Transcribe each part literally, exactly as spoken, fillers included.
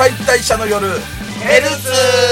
解体者の夜ヘルツ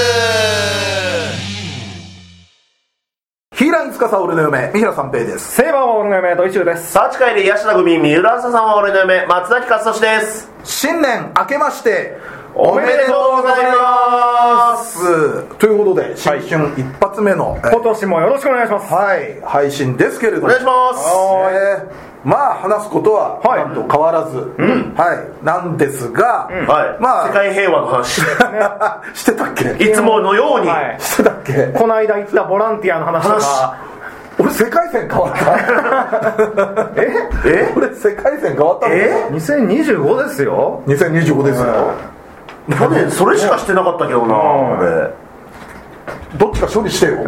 ヒーラン司俺の嫁三平三平です。 セイバーは俺の嫁ドイチューです。 サーチ会でヤシナ組三浦朝さんは俺の嫁松崎勝利です。 新年明けましておめでとうございますということで新春一発目の、 今年もよろしくお願いします。 はい、配信ですけれどもお願いします。 えーまあ話すことはなんと変わらず、はい、はい、なんですが、 うん、はい、まあ世界平和の話してたっけ？ いつものように、 はい、してたっけ？ この間言ったボランティアの話とか。 俺世界線変わったええ俺世界線変わったの？ えにせんにじゅうごですよ。 にせんにじゅうごですよ。 去年それしかしてなかったけどな、俺どっちか処理してよ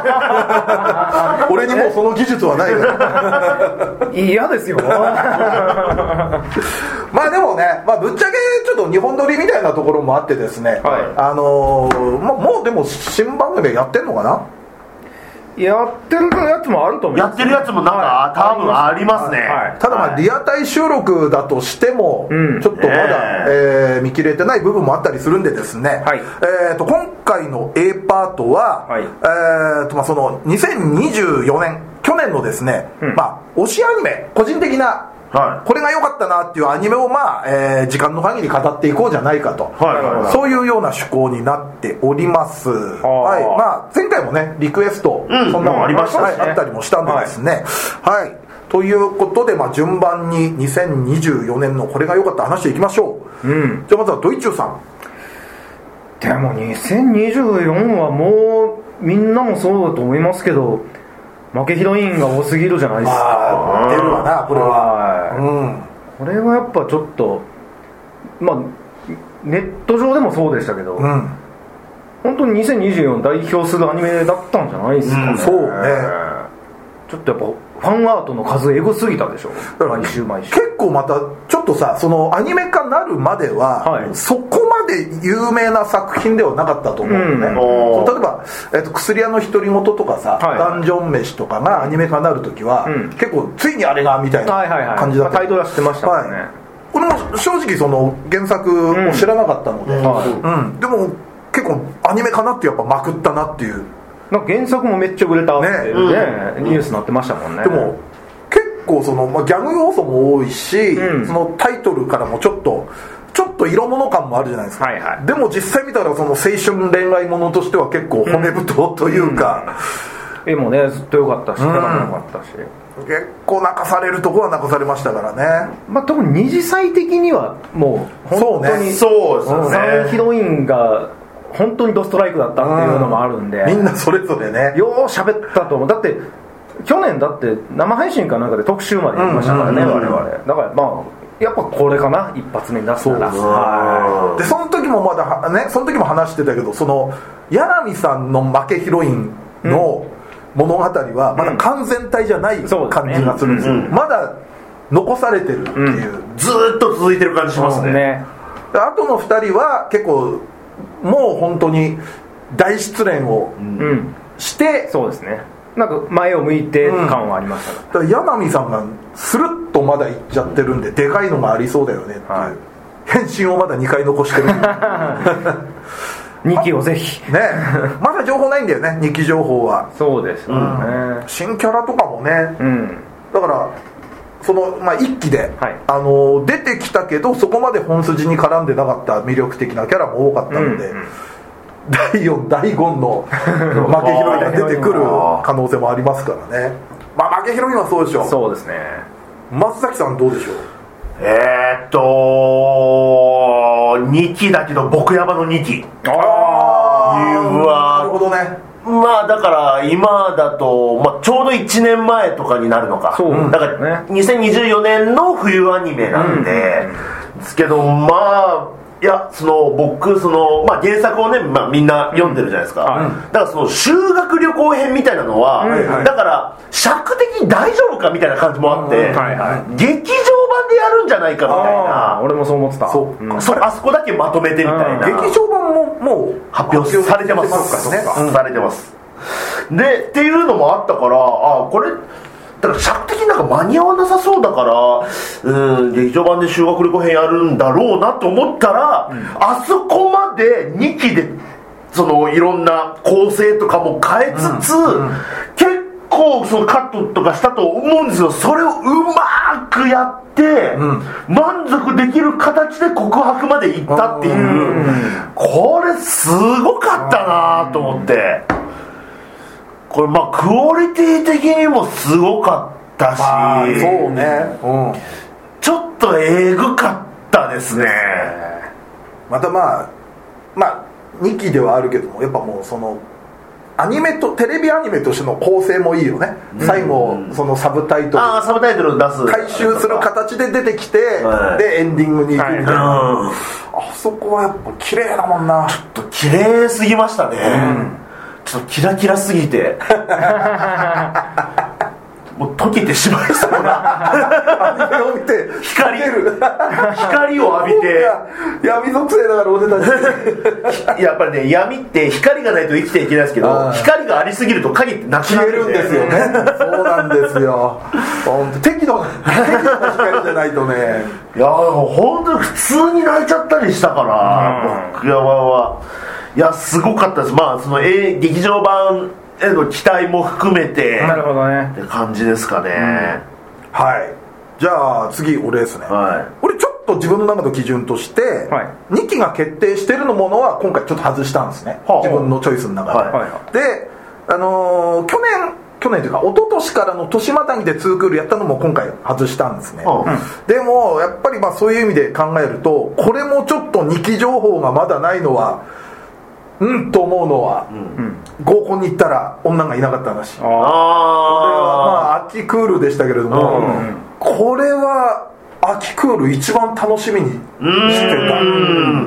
俺にもその技術はないから嫌ですよまあでもね、まあ、ぶっちゃけちょっと日本撮りみたいなところもあってですね、はい、あのー、まあ、もうでも新番組やってんのかな。 やってるやつもあると思います。 やってるやつもなんか、はい、多分ありますね、 はいはい、ただまあリアタイ収録だとしても、うん、ちょっとまだ、ねえー、見切れてない部分もあったりするんでですね、はい、えー、と今回の A パートは、はい、えーとまあ、そのにせんにじゅうよねん去年のですね、うん、まあ、推しアニメ個人的なはい、これが良かったなっていうアニメを、まあえー、時間の限り語っていこうじゃないかと、はいはいはい、そういうような趣向になっております、はい、まあ、前回もねリクエスト、うん、そんなのありました、はい、あったりもしたんでですね、はいはい、ということで、まあ、順番ににせんにじゅうよねんのこれが良かった話していきましょう、うん、じゃあまずはドイチューさん。 でもにせんにじゅうよんはもうみんなもそうだと思いますけど負けヒロインが多すぎるじゃないですか。 出るわなこれは、 うん、これはやっぱちょっとまあネット上でもそうでしたけど、うん、本当ににせんにじゅうよん代表するアニメだったんじゃないですかね、うん、 そうね。 ちょっとやっぱファンアートの数エゴすぎたでしょ毎週毎週。 結構またちょっとさそのアニメ化なるまでは、はい、そこまで有名な作品ではなかったと思うのね、うん、例えば、えーと、薬屋の独り言とかさ、はい、ダンジョン飯とかがアニメ化になるときは、うん、結構ついにあれがみたいな感じだった、 はいはいはい、まあ、タイトルは知ってましたもんね、はい、 これも正直その原作を知らなかったので、うんうんうん、でも結構アニメかなってやっぱまくったなっていう。 なんか原作もめっちゃ売れたって、ねね、うん、ニュースになってましたもんね。 でも結構その、まあ、ギャグ要素も多いし、うん、そのタイトルからもちょっとちょっと色物感もあるじゃないですか、はいはい、でも実際見たらその青春恋愛ものとしては結構骨太というか、 うんうん、絵もねずっと良かったし、うん、良かったし結構泣かされるとこは泣かされましたからね。 まあ、特に二次祭的にはもう本当にそうですよね、 さんヒロインが本当にドストライクだったっていうのもあるんで、 うん、みんなそれぞれねよう喋ったと思う。だって去年だって生配信かなんかで特集までやりましたからね、うんうんうんうん、我々だからまあやっぱこれかな一発目に出すなら。 はいでその時もまだねその時も話してたけどその柳さんの負けヒロインの物語はまだ完全体じゃない感じがするんですよ、うんうんうん、まだ残されてるっていう、うん、 ずーっと続いてる感じしますね、うん、ね。 あとのふたりは結構もう本当に大失恋をして、 うん、そうですね。なんか前を向いて感はありました、 うん、だから柳さんがスルッとまだいっちゃってるんででかいのがありそうだよねっていう、はい、返信をまだにかい残してるにきをぜひねまだ情報ないんだよねにき情報は。 そうですよね、 うん、新キャラとかもね、うん、だからその、まあ、いっきで、はい、あの出てきたけどそこまで本筋に絡んでなかった魅力的なキャラも多かったので、うんうん、だいよんだいごの負けヒロインが出てくる可能性もありますからね。まあ負けヒロインはそうでしょう。 そうですね。 松崎さんどうでしょう。 えーっとにきだけど僕山のにき。ああなるほどね。 まあだから今だと、まあ、ちょうどいちねんまえとかになるのか。そう、うん、だからにせんにじゅうよねんの冬アニメなんで、うん、ですけどまあいやその僕その、まあ、原作をね、まあ、みんな読んでるじゃないですか、うんはい、だからその修学旅行編みたいなのは、うんはい、だから尺的に大丈夫かみたいな感じもあって、うんはいはい、劇場版でやるんじゃないかみたいな。 俺もそう思ってた。 そう、うん、それあそこだけまとめてみたいな。 劇場版ももう発表されてます。 ね、 されてます。でっていうのもあったからあこれだから尺的になんか間に合わなさそうだから、うん、劇場版で修学旅行編やるんだろうなと思ったら、うん、あそこまでにきでそのいろんな構成とかも変えつつ、うんうん、結構そのカットとかしたと思うんですよ。それをうまくやって、うん、満足できる形で告白までいったっていう、うん、これすごかったなと思って、これまあクオリティ的にもすごかったし、まあ、 そうね、うん、 ちょっとえぐかったですね。 またまあまあにきではあるけども、やっぱもうそのアニメとテレビアニメとしての構成もいいよね、うん、最後そのサブタイトル、 あサブタイトルを出す回収する形で出てきて、はい、でエンディングに行くみたいな、はい、あそこはやっぱ綺麗だもんな。 ちょっと綺麗すぎましたね、うん、ちょっとキラキラすぎてもう溶けてしまいそうなアニメを見て光光を浴びて闇属性だから俺たちやっぱりね、闇って光がないと生きていけないですけど、光がありすぎると影ってなくなるんで消えるんですよねそうなんですよ適度な光じゃないとねいや本当に普通に泣いちゃったりしたから、僕山はいやすごかったです。まあその、えー、劇場版への期待も含めてなるほどねって感じですかね、うん、 はい。じゃあ次俺ですね、はい、俺ちょっと自分の中の基準として、はい、にきが決定してるのものは今回ちょっと外したんですね、はあ、自分のチョイスの中で、はいはい、で、あのー、去年去年というか一昨年からの年またぎでツークールやったのも今回外したんですね、はあ、でもやっぱりまあそういう意味で考えるとこれもちょっとにき情報がまだないのはうんと思うのは、うん、合コンに行ったら女がいなかった話、あこれはまあ秋クールでしたけれども、うん、これは秋クール一番楽しみにしてた、うん、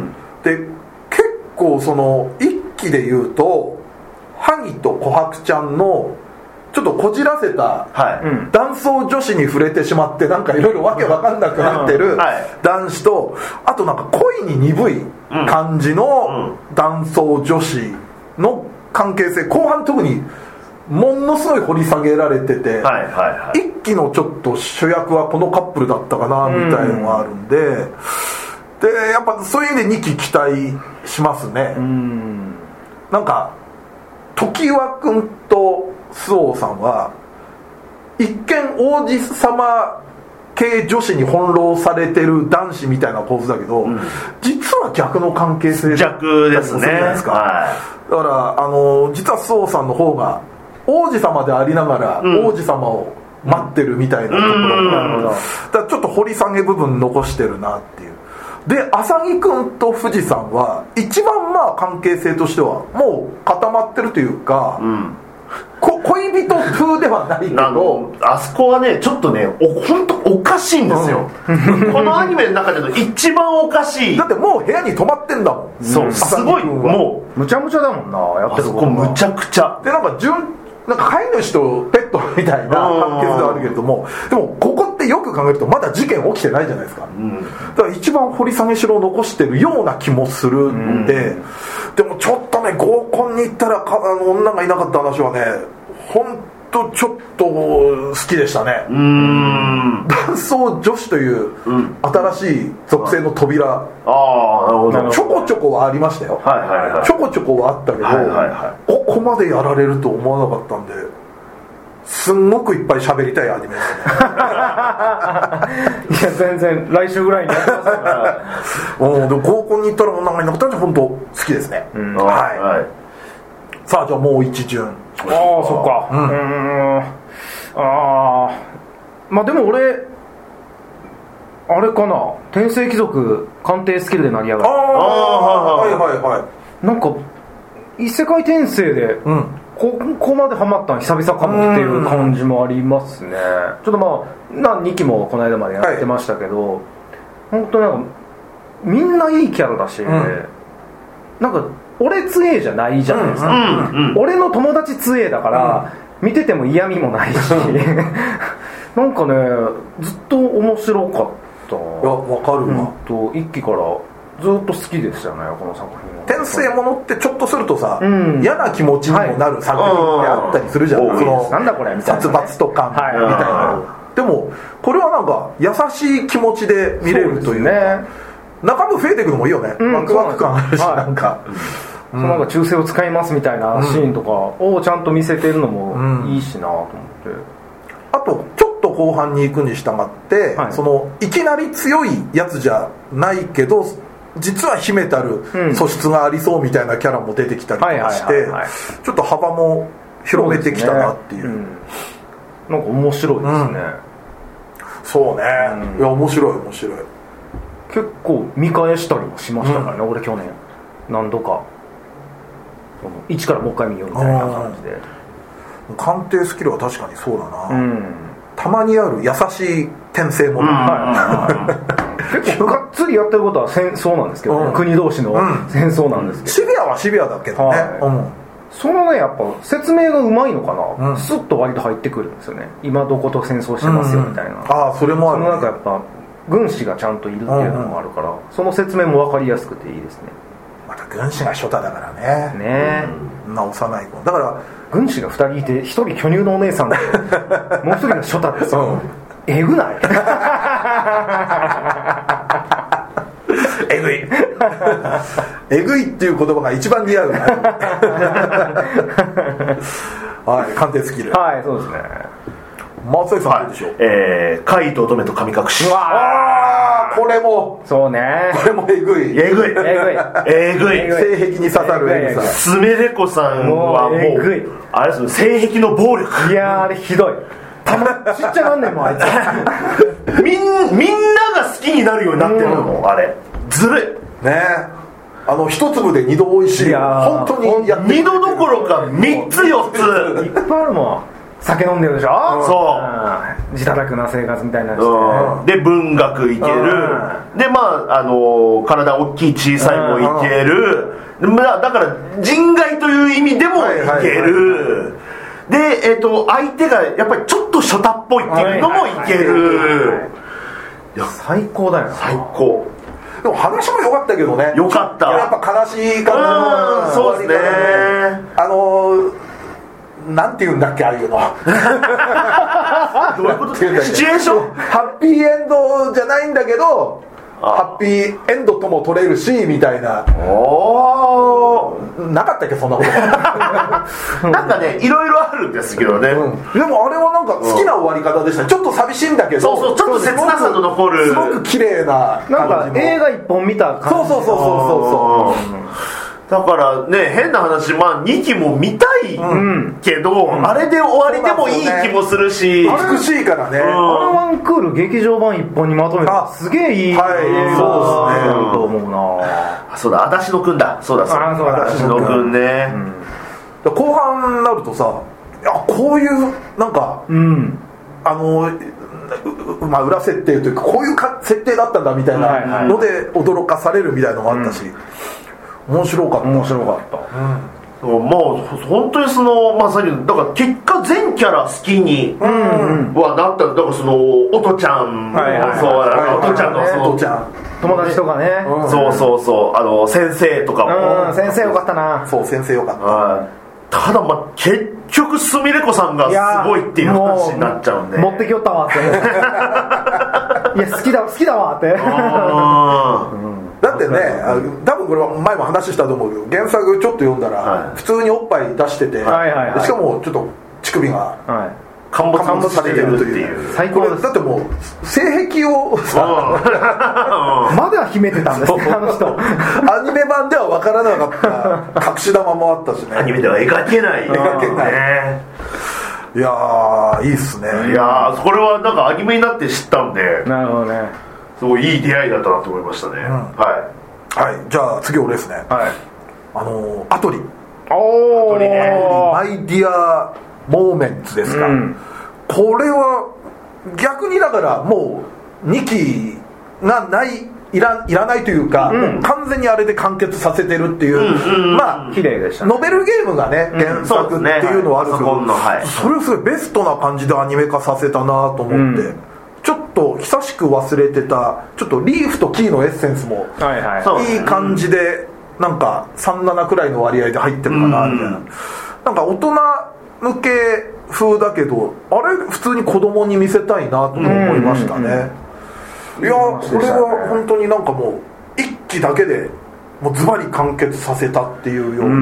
で結構その一期で言うと萩と琥珀ちゃんのちょっとこじらせた男装女子に触れてしまってなんかいろいろわけわかんなくなってる男子と、あとなんか恋に鈍い感じの男装女子の関係性、後半特にものすごい掘り下げられてて、一期のちょっと主役はこのカップルだったかなみたいのがあるんで、でやっぱそういう意味でにき期待しますね。なんか常盤くんと周防さんは一見王子様系女子に翻弄されてる男子みたいな構図だけど、うん、実は逆の関係性逆ですね。 じゃないですか、はい、だからあの実は周防さんの方が王子様でありながら、うん、王子様を待ってるみたいなところがあるのだからちょっと掘り下げ部分残してるなっていう。で浅木くんと藤さんは一番まあ関係性としてはもう固まってるというか、うん、こ恋人風ではないけどあ, あそこはねちょっとね本当おかしいんですよ、うん、このアニメの中での一番おかしい。 だってもう部屋に泊まってんだもん。 そうすごいもうむちゃむちゃだもんなやってることが。あそこむちゃくちゃでなんか順なんか飼い主とペットみたいな関係ではあるけれども、でもここってよく考えるとまだ事件起きてないじゃないですか、うん、だから一番掘り下げしろを残してるような気もするんで、うん、でもちょっとね合コンに行ったらかあの女がいなかった話はね本当ちょっと好きでしたね。うーん男装女子という新しい属性の扉、うん、ああなるほどちょこちょこはありましたよ、はいはいはい、ちょこちょこはあったけど、はいはいはい、ここまでやられると思わなかったんですんごくいっぱい喋りたいアニメですねいや全然来週ぐらいにやってますからでも合コンに行ったら女がいなかったんで本当好きですね、うん、はい、はい、さあじゃあもう一巡。 ああそっか、うん、うーんああまあでも俺あれかな天聖貴族鑑定スキルで成り上がる。ああはいはいはいなんか異世界転生で、うん、ここまでハマったの久々かもっていう感じもありますね。ちょっとまあにきもこの間までやってましたけど、はい、本当なんかみんないいキャラだし、うん、なんか俺強えじゃないじゃないですか、うんうんうん、俺の友達強えだから、うん、見てても嫌味もないしなんかねずっと面白かった。いや分かるわ、 うん、と一期からずっと好きでしたねこの作品は。 転生ものってちょっとするとさ、うん、嫌な気持ちにもなる作品ってあったりするじゃん、はい、そのなんだこれみたいな、ね、 殺伐と感みたいな、はい、でもこれはなんか優しい気持ちで見れるというか、ね、中身増えていくのもいいよね、うん、ワクワク感あるし、はい、なんか、 うん、そのなんか忠誠を使いますみたいなシーンとかをちゃんと見せてるのもいいしなと思って、うん、 あとちょっと後半に行くに従って、はい、そのいきなり強いやつじゃないけど実は秘めたる素質がありそうみたいなキャラも出てきたりとかしてちょっと幅も広めてきたなっていう、そうですね、 うん、なんか面白いですね、うん、 そうね、うん、いや面白い面白い。 結構見返したりもしましたからね、うん、俺去年何度か一からもう一回見ようみたいな感じで。 鑑定スキルは確かにそうだな、うん、たまにある優しい転生もの、うん、 結構がっつりやってることは戦争なんですけど、ね、うん、国同士の戦争なんですけど、 シビアはシビアだけどね、はい、うん、 そのねやっぱ説明がうまいのかな、うん、スッと割と入ってくるんですよね。今どこと戦争してますよみたいな、うん、 ああそれもある、ね、 そのなんかやっぱ軍師がちゃんといるっていうのもあるから、うんうん、その説明も分かりやすくていいですね。 また軍師が初太だからね、 ね、 うん、な幼い子だから軍師がふたりいてひとり巨乳のお姉さんでもうひとりが初太ですよ、うん、えぐないえぐいえぐいっていう言葉が一番似合うはい、鑑定スキル、 はい、そうですね。 松井さんどうでしょう。 えー、怪と乙女と神隠し。 うわー、これもそうね、 これもえぐいえぐいえぐい性癖に刺さるえぐさ。 スメレコさんはもうえぐい、あれですね、性癖の暴力。 いやーあれひどい、たまちっちゃなんねんもんあいつみんみんなが好きになるようになってるの、うん、あれずるいね。あの一粒で二度美味しい、い本当にやって二度どころか三つ四ついっぱいあるもん。酒飲んでるでしょ、 うん、そう、 自堕落な生活みたいなして、うん、 で文学いける、うん、でまああの体大きい小さいもいける、うん、だから人外という意味でもいける、はいはいはいはい、で、えーと、相手がやっぱりちょっと初太っぽいっていうのもいける、はいはいはいはい、 いや最高だよな。 最高。 でも話も良かったけどね。 良かった。 やっぱ悲しい感じの、 そうですね。 あのなんていうんだっけああいうのどういうことですか。シチュエーションハッピーエンドじゃないんだけどハッピーエンドとも取れるしみたいな。おなかったっけそんなことなんかねいろいろあるんですけどね、うん、 でもあれはなんか好きな終わり方でした、うん、ちょっと寂しいんだけど、 そうそう、ちょっと切なさと残るすごく綺麗な感じの、 なんか映画一本見た感じ。 そうそうそうそうそうそう、 だからね変な話、まあにきも見たいけど、うん、あれで終わりでもいい気もするし、 美しいからね、うん、 あのワンクール劇場版一本にまとめたすげえいい、 はい、そうですねと思うな。 あ、そうだ、足立野くんだ、そうだそうだ、足立野くんね、 うん、後半になるとさ、いやこういうなんか、うん、あのまあ、裏設定というかこういうか設定だったんだみたいなので驚かされるみたいなのもあったし、うん、面白かった面白かった、 うん、もう本当にそのまさにだから結果全キャラ好きにはなった。だからそのおとちゃんもそう、おとちゃんのその友達とかね、 うん、そうそうそう、あの先生とかも、 うん、先生よかったな。 そう先生よかった、 はい、ただまあ結局すみれこさんがすごいっていう話になっちゃうんで、 持ってきよったわっていや好きだ好きだわってだってね、多分これは前も話したと思うけど原作ちょっと読んだら普通におっぱい出してて、はいはいはい、しかもちょっと乳首が、はい、陥没されてるという最高です。 だってもう性癖をさまだ秘めてたんですねあの人アニメ版では分からなかった隠し玉もあったしね。 アニメでは描けない描けない、ね、いやーいいっすね。 いやーこれはなんかアニメになって知ったんで、 なるほどね、 すごいいい出会いだったなと思いましたね、うん、はい、 はい、じゃあ次俺ですね、はい、あのー、アトリおーアトリね、 マイディアモーメンツですか、うん、これは逆にだからもうにきがないい ら, いらないというか、うん、もう完全にあれで完結させてるっていう、うんうん、まあ綺麗でした、ね、 ノベルゲームがね、うん、原作っていうのはあるけど、 そ, ねはい、 それをすごいベストな感じでアニメ化させたなと思って、うん、ちょっと久しく忘れてたちょっとリーフとキーのエッセンスもいい感じでなんかさんじゅうななくらいの割合で入ってるかなみたいな、なんか大人向け風だけどあれ普通に子供に見せたいなと思いましたね。いやこれは本当になんかもう一期だけでもうズバリ完結させたっていうような、うん、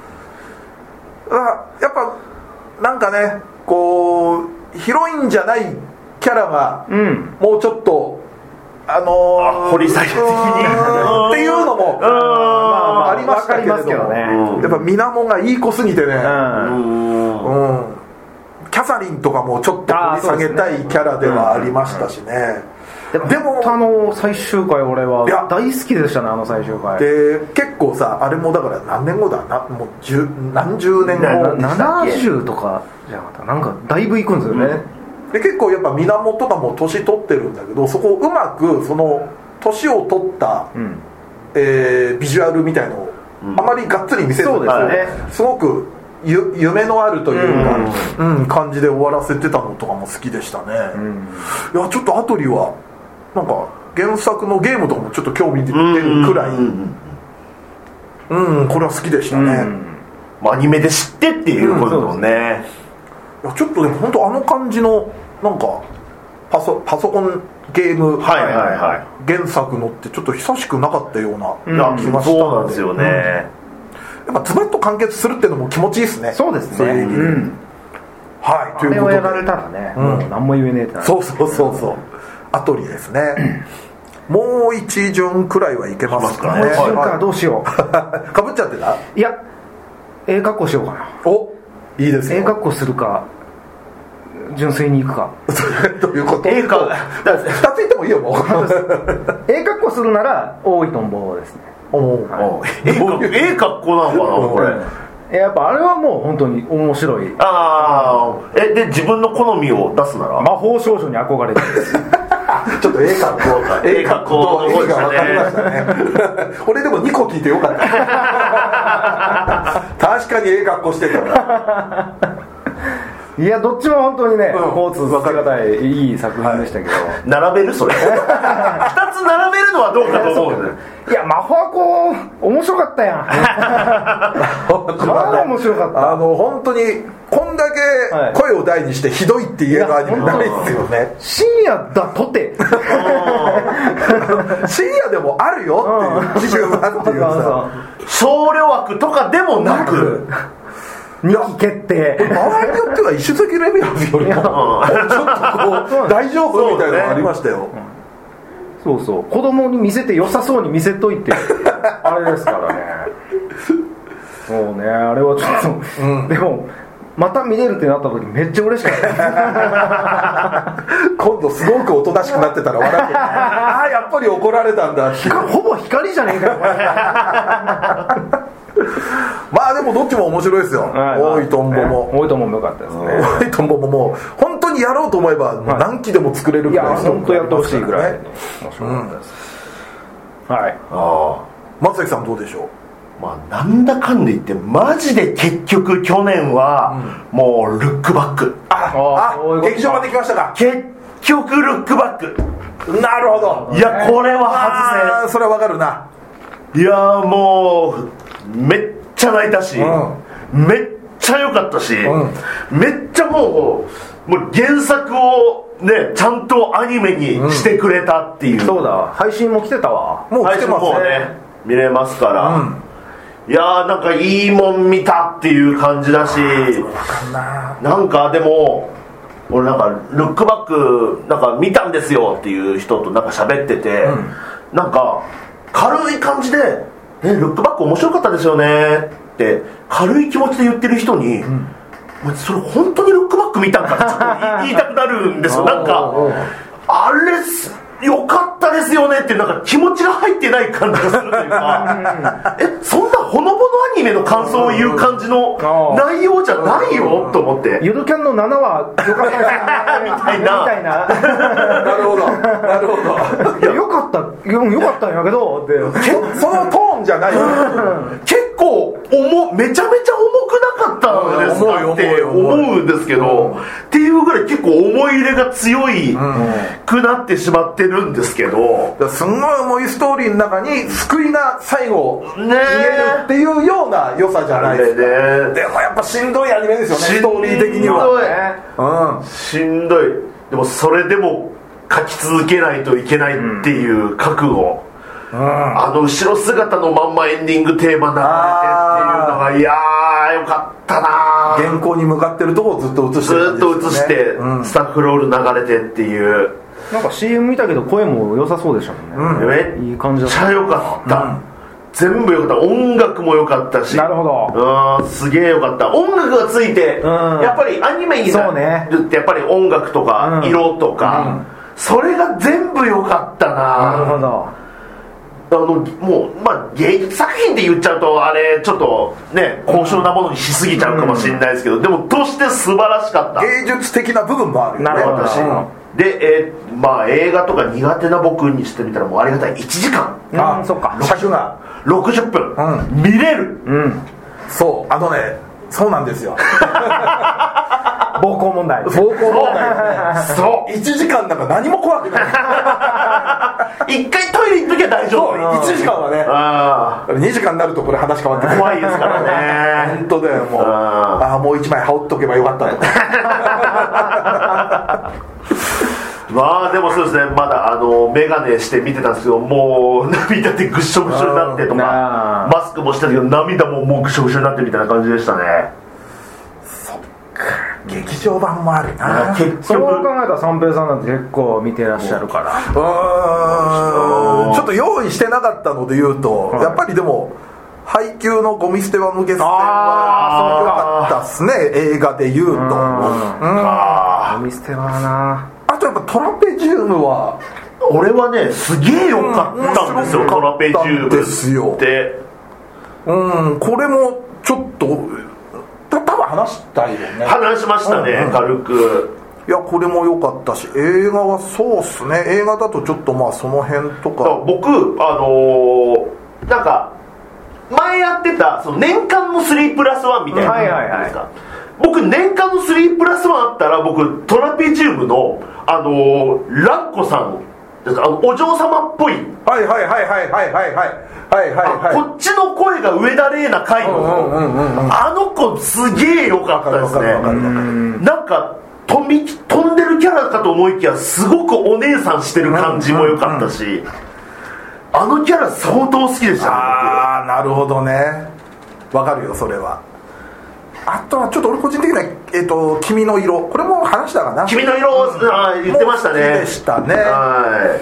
やっぱなんかねこうヒロインじゃないキャラがもうちょっと、うん、あのー、 掘り下げ的にっていうのもまあありましたけれども、ね、やっぱ水面がいい子すぎてね、うんうん、キャサリンとかもちょっと掘り下げたいキャラではありましたしね。 でもあの最終回俺は大好きでしたね。あの最終回で結構さあれもだから何年後だなもう十何十年後ななじゅうとかじゃなかったなんかだいぶいくんですよね、 うん、で結構やっぱ水面とかも年取ってるんだけどそこをうまくその年を取った、うんえー、ビジュアルみたいのをあまりがっつり見せず、うん、そうですね、すごくゆ夢のあるというか、うんうん、感じで終わらせてたのとかも好きでしたね、うん、いやちょっとアトリはなんか原作のゲームとかもちょっと興味出るくらいうんうんこれは好きでしたね、 うん、アニメで知ってっていうこともね、 うん、いやちょっとね本当あの感じのなんかパソ、パソコンゲーム原作のってちょっと久しくなかったような気がしたので、 そうなんですよね、うん、 やっぱズバッと完結するっていうのも気持ちいいですね。 そうですね、そういう意味で、うん、 はいということであれをやられたらね、うん、もう何も言えねえってなる。 そうそうそうそうアトリですねもう一巡くらいはいけますかね。 もう一巡かどうしようかぶっちゃってた。 いやええ格好しようかな。 おいいですよ。 ええ格好するか純粋に行くかどういうこと。 ええ格好ふたついてもいいよもうええ格好するなら大井とんぼですね。 おお、 はい、ええ格好なのかなこれ。 やっぱあれはもう本当に面白い。 ああえで自分の好みを出すなら魔法少女に憧れてるちょっとええ格好かええ格好の声が分かりましたね俺でもにこ聞いてよかった確かにええ格好してたないやどっちも本当にね、うん、交通つけがたいいい作品でしたけど、はい、 並べるそれふたつ並べるのはどうかと思ういや魔法はこう面白かったやんまあ面白かった。 あの本当にこんだけ声を大にしてひどいって言えるアニメないですよね。 深夜だとて深夜でもあるよっていう基準がっていうさ少量枠とかでもなくにき決定場合によっては一種的レベルよりもちょっとこう大丈夫みたいなのがありましたよ。 そうそう子供に見せて良さそうに見せといてあれですからねもうねあれはちょっと、うん、でもまた見れるってなった時めっちゃ嬉しかった今度すごくおとなしくなってたら笑ってああやっぱり怒られたんだほぼ光じゃねえかよまあでもどっちも面白いですよ、はい、大井とんぼも、 ね、大井とんぼも良かったですね。 大井とんぼももう本当にやろうと思えば何期でも作れるぐらい、 はい、いや本当やってほしいぐらい面白かったです、うん、はい。 あ松崎さんどうでしょう。まあなんだかんで言ってマジで結局去年はもうルックバック、 あああ劇場まで来ましたか。 結局ルックバック。 なるほど。 いやこれは外せ。それはわかるな。 いやもうめっちゃ泣いたし、うん、めっちゃ良かったし、うん、めっちゃもう、もう原作をねちゃんとアニメにしてくれたっていう、 うん、そうだ配信も来てたわ。 もう来てますね。 配信もね見れますから、うん、いやーなんかいいもん見たっていう感じだし、なんかでも俺なんかルックバックなんか見たんですよっていう人となんか喋ってて、うん、なんか軽い感じでえルックバック面白かったですよねって軽い気持ちで言ってる人に、うん、それ本当にルックバック見たんかってちょっと言いたくなるんですよなんかあれよかったですよねってなんか気持ちが入ってない感じがするというかえそんなほのぼのアニメの感想を言う感じの内容じゃないよと思ってゆるキャンのななわよかったですみたいなみたいななるほどなるほどいやよかったよかったんやけどってそのトーンじゃないよ結構重めちゃめちゃ重くなかったんですかって思うんですけど、っていうぐらい結構思い入れが強いくなってしまってるんですけど、 すんごい重いストーリーの中に救いが最後見えるっていうような良さじゃないですか。でもやっぱしんどいアニメですよね、ストーリー的には。 しんどい。でもそれでも書き続けないといけないっていう覚悟、うん、あの後ろ姿のまんまエンディングテーマ流れてっていうのが、いやーよかったな。 原稿に向かってるとこをずっと映してるんですよね。 ずっと映して、うん、スタッフロール流れてっていう。 なんか シーエム 見たけど声も良さそうでしたもんね、うん、いい感じだった。 めっちゃ良かった、うん、全部良かった。音楽も良かったし。 なるほど。 うん、すげえ良かった。音楽がついて、うん、やっぱりアニメになるってやっぱり音楽とか色とか、うんうん、それが全部良かったな。 なるほど。 あのもう、まあ、芸術作品って言っちゃうとあれちょっとね高尚なものにしすぎちゃうかもしれないですけど、うん、でもとして素晴らしかった。 芸術的な部分もあるよね。 なるほど、私、うん、で、えーまあ、映画とか苦手な僕にしてみたらもうありがたいいちじかん。 ああ、そっか。 尺がろくじゅっぷん、うん、見れる、 うん、 そうあのねそうなんですよ暴行問題暴行問題そういちじかんなんか何も怖くない一回トイレ行っときゃ大丈夫。 いちじかんはね。あにじかんになるとこれ話変わって怖いですからね本当だよ。もうああもういちまい羽織っとけばよかったとかまあでもそうですね、まだあのメガネして見てたんですけど、もう涙でぐっしょぐしょになってとか、マスクもしてたけど涙ももうぐしょぐしょになってみたいな感じでしたね。 そっか、劇場版もあるな。 結局そう考えたら三平さんなんて結構見てらっしゃるから、 うーんちょっと用意してなかったので言うと、はい、やっぱりでも配給のゴミ捨て場の決戦は良かったっすね、映画で言うと。うん、 ゴミ捨て場な。 あとやっぱトラペジウムは俺はねすげえ良かったんですよ、うん、トラペジウムですよってうんこれもちょっとた多分話したよね。 話しましたね、うんうん、軽く。 いやこれも良かったし、映画はそうっすね。映画だとちょっとまあその辺とか僕あのー、なんか前やってたその年間のスリープラスワンみたいなのですか、僕年間のスリープラスワンあったら僕トラペジウムのあのー、ランコさんですか、あのお嬢様っぽい、 はいはいはいはいはいはいはいはいはい、 こっちの声が上田玲奈回のあの子すげえ良かったですね。なんか飛び飛んでるキャラかと思いきやすごくお姉さんしてる感じも良かったし、あのキャラ相当好きでしたね。 ああなるほどね、わかるよそれは。あとはちょっと俺個人的には、えーと、君の色、これも話したかな。 君の色、うん、あ言ってましたね。 好きでしたね。はい、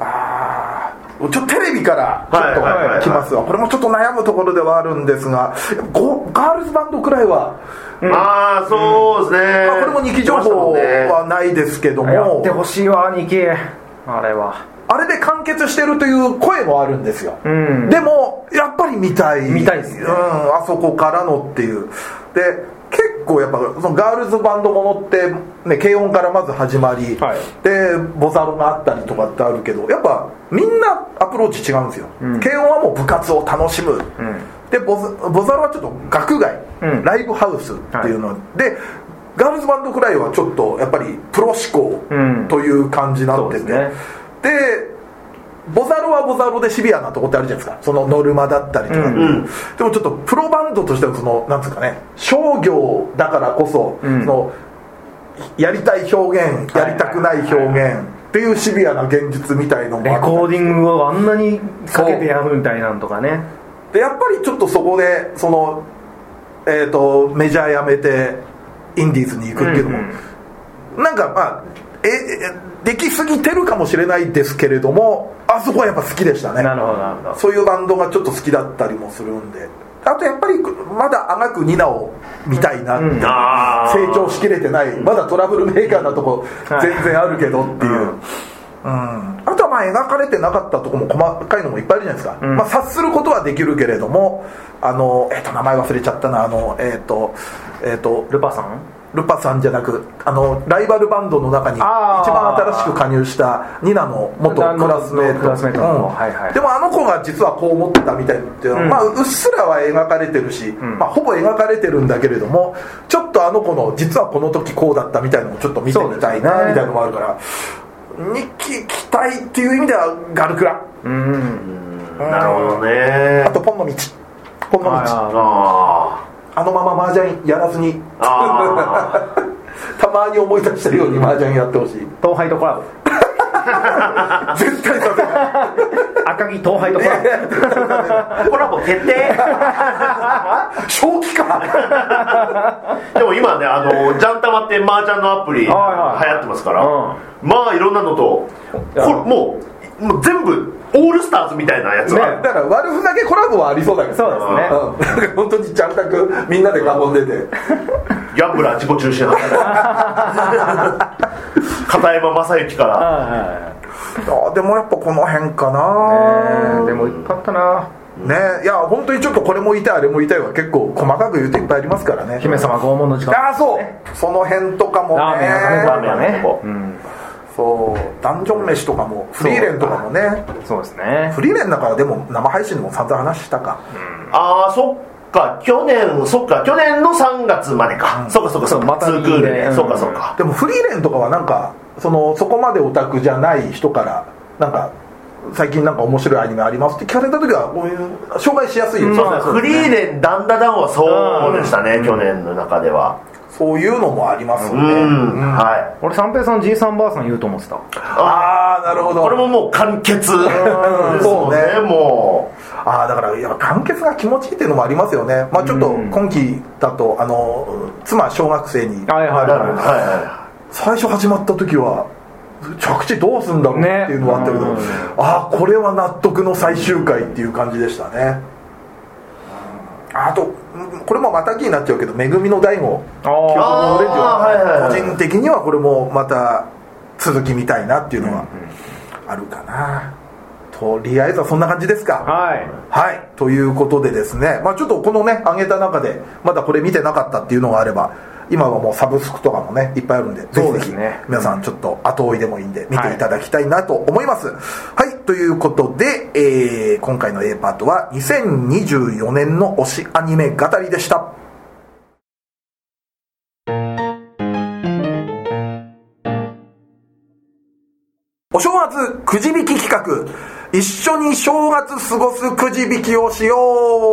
あちょっとテレビからちょっと来ますわ。これもちょっと悩むところではあるんですが、ガールズバンドくらいは、 うん、ああそうですね、 まあ、これもにき情報はないですけども、 やってほしいわにきあれは。 あれで完結してるという声もあるんですよ、うん、でもやっぱり見たい見たいですね、 うん、あそこからのっていうで、結構やっぱそのガールズバンドものって、ね、軽音からまず始まり、はい、でボザロがあったりとかってあるけど、やっぱみんなアプローチ違うんですよ、うん、軽音はもう部活を楽しむ、うん、で ボ, ボザロはちょっと学外、うん、ライブハウスっていうの、はい、でガールズバンドくらいはちょっとやっぱりプロ志向という感じになってて、うん、でボザロはボザロでシビアなとこってあるじゃないですか、そのノルマだったりとか、うんうん、でもちょっとプロバンドとしてはそのなんですかね、商業だからこそ、うん、そのやりたい表現やりたくない表現っていうシビアな現実みたいのもレコーディングをあんなにかけてやるみたいなんとかね。 でやっぱりちょっとそこでその、えーと、メジャーやめてインディーズに行くっていうのも、うんうん、なんかまあえできすぎてるかもしれないですけれども、あそこはやっぱ好きでしたね。 なるほどなるほど。 そういうバンドがちょっと好きだったりもするんで、あとやっぱりまだあがくニナを見たいなって、うん、成長しきれてないまだトラブルメーカーなとこ全然あるけどっていう、うんうん、あとはまあ描かれてなかったとこも細かいのもいっぱいあるじゃないですか、うん、まあ、察することはできるけれども、あの、えー、と名前忘れちゃったな、あのえっ、ー、とえっ、ー、とルパさんルパさんじゃなくあのライバルバンドの中に一番新しく加入したニナの元クラスメート、うんはいはい、でもあの子が実はこう思ってたみたいっていうのは、うんまあ、うっすらは描かれてるし、うんまあ、ほぼ描かれてるんだけれどもちょっとあの子の実はこの時こうだったみたいなのをちょっと見てみたいなみたいなのもあるから日記期待っていう意味ではガルクラうんなるほどねあとポンの道ポンの道ああのまま麻雀やらずにたまに思い出してるように麻雀やってほしい東ハイとコラボ絶対させない赤木東ハイとコラボコラボ決定正気かでも今ねあのジャンタマって麻雀のアプリ流行ってますから、うん、まあいろんなのとこもうもう全部オールスターズみたいなやつは、 ね、だから悪ふざけコラボはありそうだけどそうですね、 うん、本当にちゃんたくみんなで囲んでてギャンブラー自己中心な片山正幸からあでもやっぱこの辺かな、 ね、でもいっぱいあったなねいや本当にちょっとこれも言いたいあれも言いたいは結構細かく言うといっぱいありますからね姫様拷問の時間あそう、ね、その辺とかもねラーメンラーメンね、 うんそうダンジョン飯とかもフリーレンとかもねそうですねフリーレンだからでも生配信でも散々話したか、 うん、ああそっか去年そっか去年のさんがつまでか、うん、そっかそっかそっかツークールで、うん、そっかそっかでもフリーレンとかはなんかそのそこまでオタクじゃない人からなんか最近なんか面白いアニメありますって聞かれた時はこういう紹介しやすいよ、 うん、そうですねフリーレンダンダダンはそうでしたね、うん、去年の中ではそういうのもありますよね、 うんうん、はい俺三平さんじいさんばあさん言うと思ってたああなるほどこれももう完結そうねもうああだからいや完結が気持ちいいっていうのもありますよねまあちょっと今期だとあの妻小学生になる、はいはい、最初始まった時は着地どうすんだろうっていうのはあったけど、ね、ああこれは納得の最終回っていう感じでしたねあとこれもまた気になっちゃうけどめぐみの大悟記憶のオレンジは個人的にはこれもまた続きみたいなっていうのはあるかな、とりあえずはそんな感じですかはい、 はい、ということでですね、まあ、ちょっとこのね上げた中でまだこれ見てなかったっていうのがあれば今はもうサブスクとかもねいっぱいあるんで、ぜひぜひ皆さんちょっと後追いでもいいんで見ていただきたいなと思います。はい、はい、ということで、えー、今回の A パートはにせんにじゅうよねんの推しアニメ語りでした。お正月くじ引き企画、一緒に正月過ごすくじ引きをしよ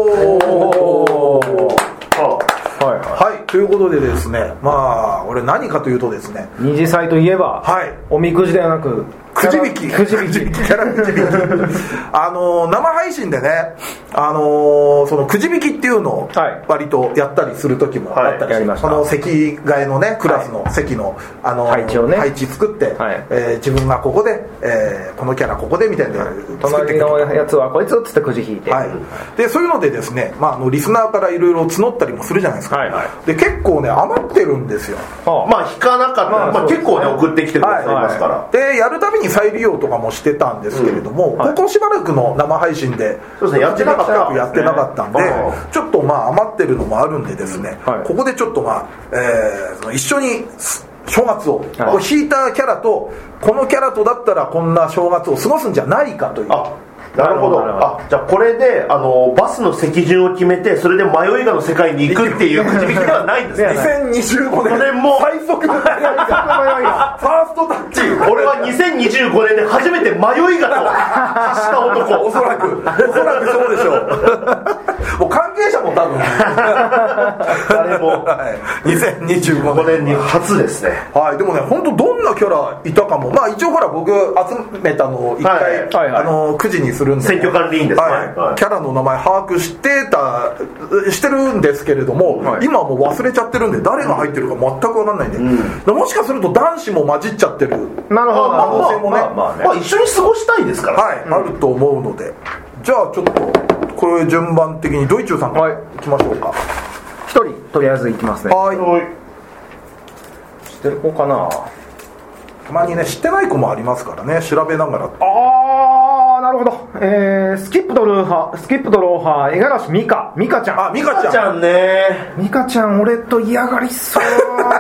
う。はいはいはい、ということでですね、まあ俺何かというとですね、 二次祭といえば、 はい、 おみくじではなくくじ引きくじ引きキャラくじ引きあのー、生配信でね、あのー、そのくじ引きっていうのを割とやったりする時もあったりして、はい、その席替えのねクラスの席の、あのー、 配置をね配置作って、はい、えー、自分がここで、えー、このキャラここでみたいな作って隣のやつはこいつっつってくじ引いて、 はい、でそういうのでですね、まあ、あのリスナーからいろいろ募ったりもするじゃないですか、はいはい、で結構ね余ってるんですよ、 はあ、まあ引かなかったら、まあまあ、結構ね送ってきてくださいますから、 はいはい、でやるたびに再利用とかもしてたんですけれども、うん、はい、ここしばらくの生配信でそうですね、やってなかったやってなかったんで、ちょっとまあ余ってるのもあるんでですね、はい、ここでちょっとまあ、えー、その一緒に正月を、はい、引いたキャラとこのキャラとだったらこんな正月を過ごすんじゃないかという。 あ、なるほど。あ、じゃあこれであのバスの席順を決めてそれで迷いがの世界に行くっていうくじ引きではないんですね。 にせんにじゅうごねんも最速の迷いがファーストタッチ。 俺はにせんにじゅうごねんで初めて迷いがと発した男。 おそらくおそらくそうでしょう。もう関係者も多分誰も、はい、 にせんにじゅうごねんに初ですね。 はい、でもね本当どんなキャラいたかも、まあ一応ほら僕集めたのを一回、はいはいはい、あのくじにするんで、ね、 選挙管理員です、 はいはい、キャラの名前把握してたしてるんですけれども、はい、今はもう忘れちゃってるんで誰が入ってるか全く分かんないんで、うん、もしかすると男子も混じっちゃってるなるほど可能性もね、 まあまあまあね、まあ、一緒に過ごしたいですから、 はい、うん、あると思うので、じゃあちょっとこれ順番的にドイチューさんからいきましょうか。 一人とりあえずいきますね。 はい、 知ってる子かな。 たまにね知ってない子もありますからね、調べながら。 ああなるほど、えー、スキップとルーハースキップとローハー五十嵐美香美香ちゃん。 あ、美香ちゃんちゃんね。 美香ちゃん俺と嫌がりそう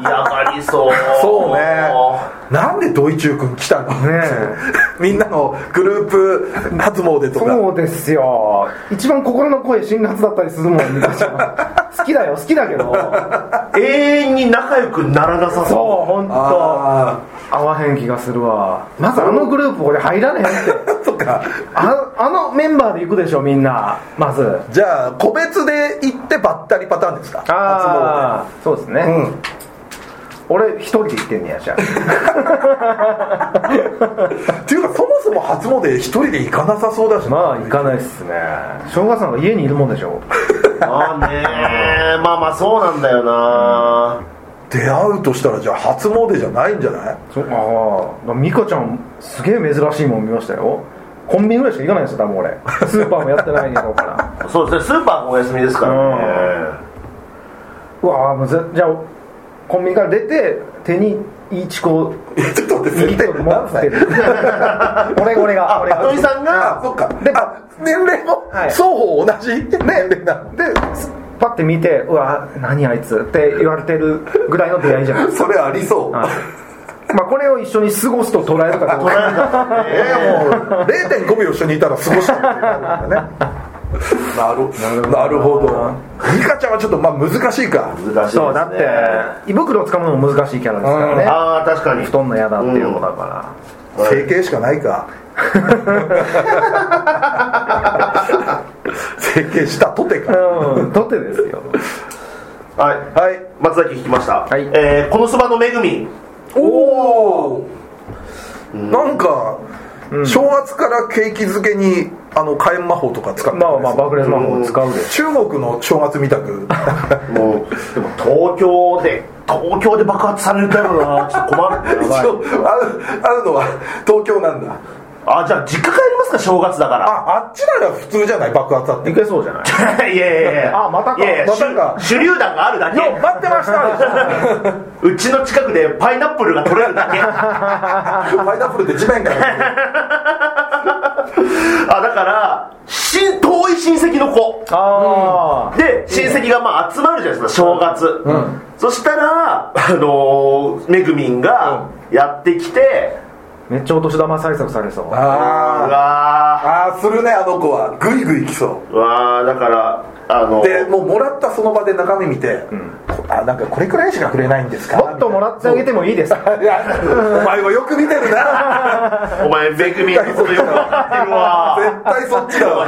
がりそうそうね。なんでドイチュー君来たのねみんなのグループ初詣とか。 そうですよ、一番心の声辛辣だったりするもん昔は好きだよ好きだけど永遠に仲良くならなさそう。 そう本当合わへん気がするわ。まずあのグループ俺入らねえってそっかあ, あのメンバーで行くでしょみんな。まずじゃあ個別で行ってばったりパターンですか。 ああそうですね、うん、俺一人で行ってんねやじゃあっていうかそもそも初詣一人で行かなさそうだし。 まあ行かないっすね。正月なんか家にいるもんでしょまあねまあまあそうなんだよな、 出会うとしたらじゃあ初詣じゃないんじゃない。 そああ美香ちゃんすげえ珍しいもん見ましたよ。コンビニぐらいしか行かないんですよ多分俺スーパーもやってないんやろうからそうですねスーパーもお休みですからね、 うん、うわもうぜじゃあコンビニから出て手にいいチコちょっと待ってにリットル持ってる俺俺が俺が土井さんがあそっかであ年齢も双方同じ年齢だでパッて見てうわ何あいつって言われてるぐらいの出会いじゃないですかそれありそう、 はいまあこれを一緒に過ごすと捉えるかどうかえー、もう れいてんごびょう一緒にいたら過ごしたってなるんだねなるなるほど。美香ちゃんはちょっとまあ難しいか。 難しいですね。 そうだって胃袋を掴むのも難しいキャラですからね、うん、 ああ確かに布団の嫌だっていうのだから、 うん、整形しかないか整形したとてか、 うん、とてですよ。 はい、はい、松崎聞きました、はい。えー、このそばのめぐみ。 おお、うん、なんか、うん、正月からケーキ漬けにあの火炎魔法とか使って、 まあまあ爆裂魔法を使うで、うん、 中国の正月みたくもうでも東京で東京で爆発されるだろうなちょっと困るやばいあるあるのは東京なんだ。 あ、じゃあ実家帰りますか正月だから。 あ、あっちなら普通じゃない爆発あっていけそうじゃないいやいやいやあ、またかいやいやまたか手榴弾があるだけ。 よ待ってましたうちの近くでパイナップルが取れるだけパイナップルって地面からあ、だから遠い親戚の子あ、うん、で親戚がまあ集まるじゃないですか正月、うん、そしたらあのー、めぐみんがやってきて、 めっちゃお年玉催促されそう。 ああするね、あの子はグイグイ来そう。 うわーだからあのでもうもらったその場で中身見て、うん、あ、なんかこれくらいしかくれないんですか、 もっともらってあげてもいいですかいやお前はよく見てるなお前めぐみんのことよく分かってるわ絶対そっちだわ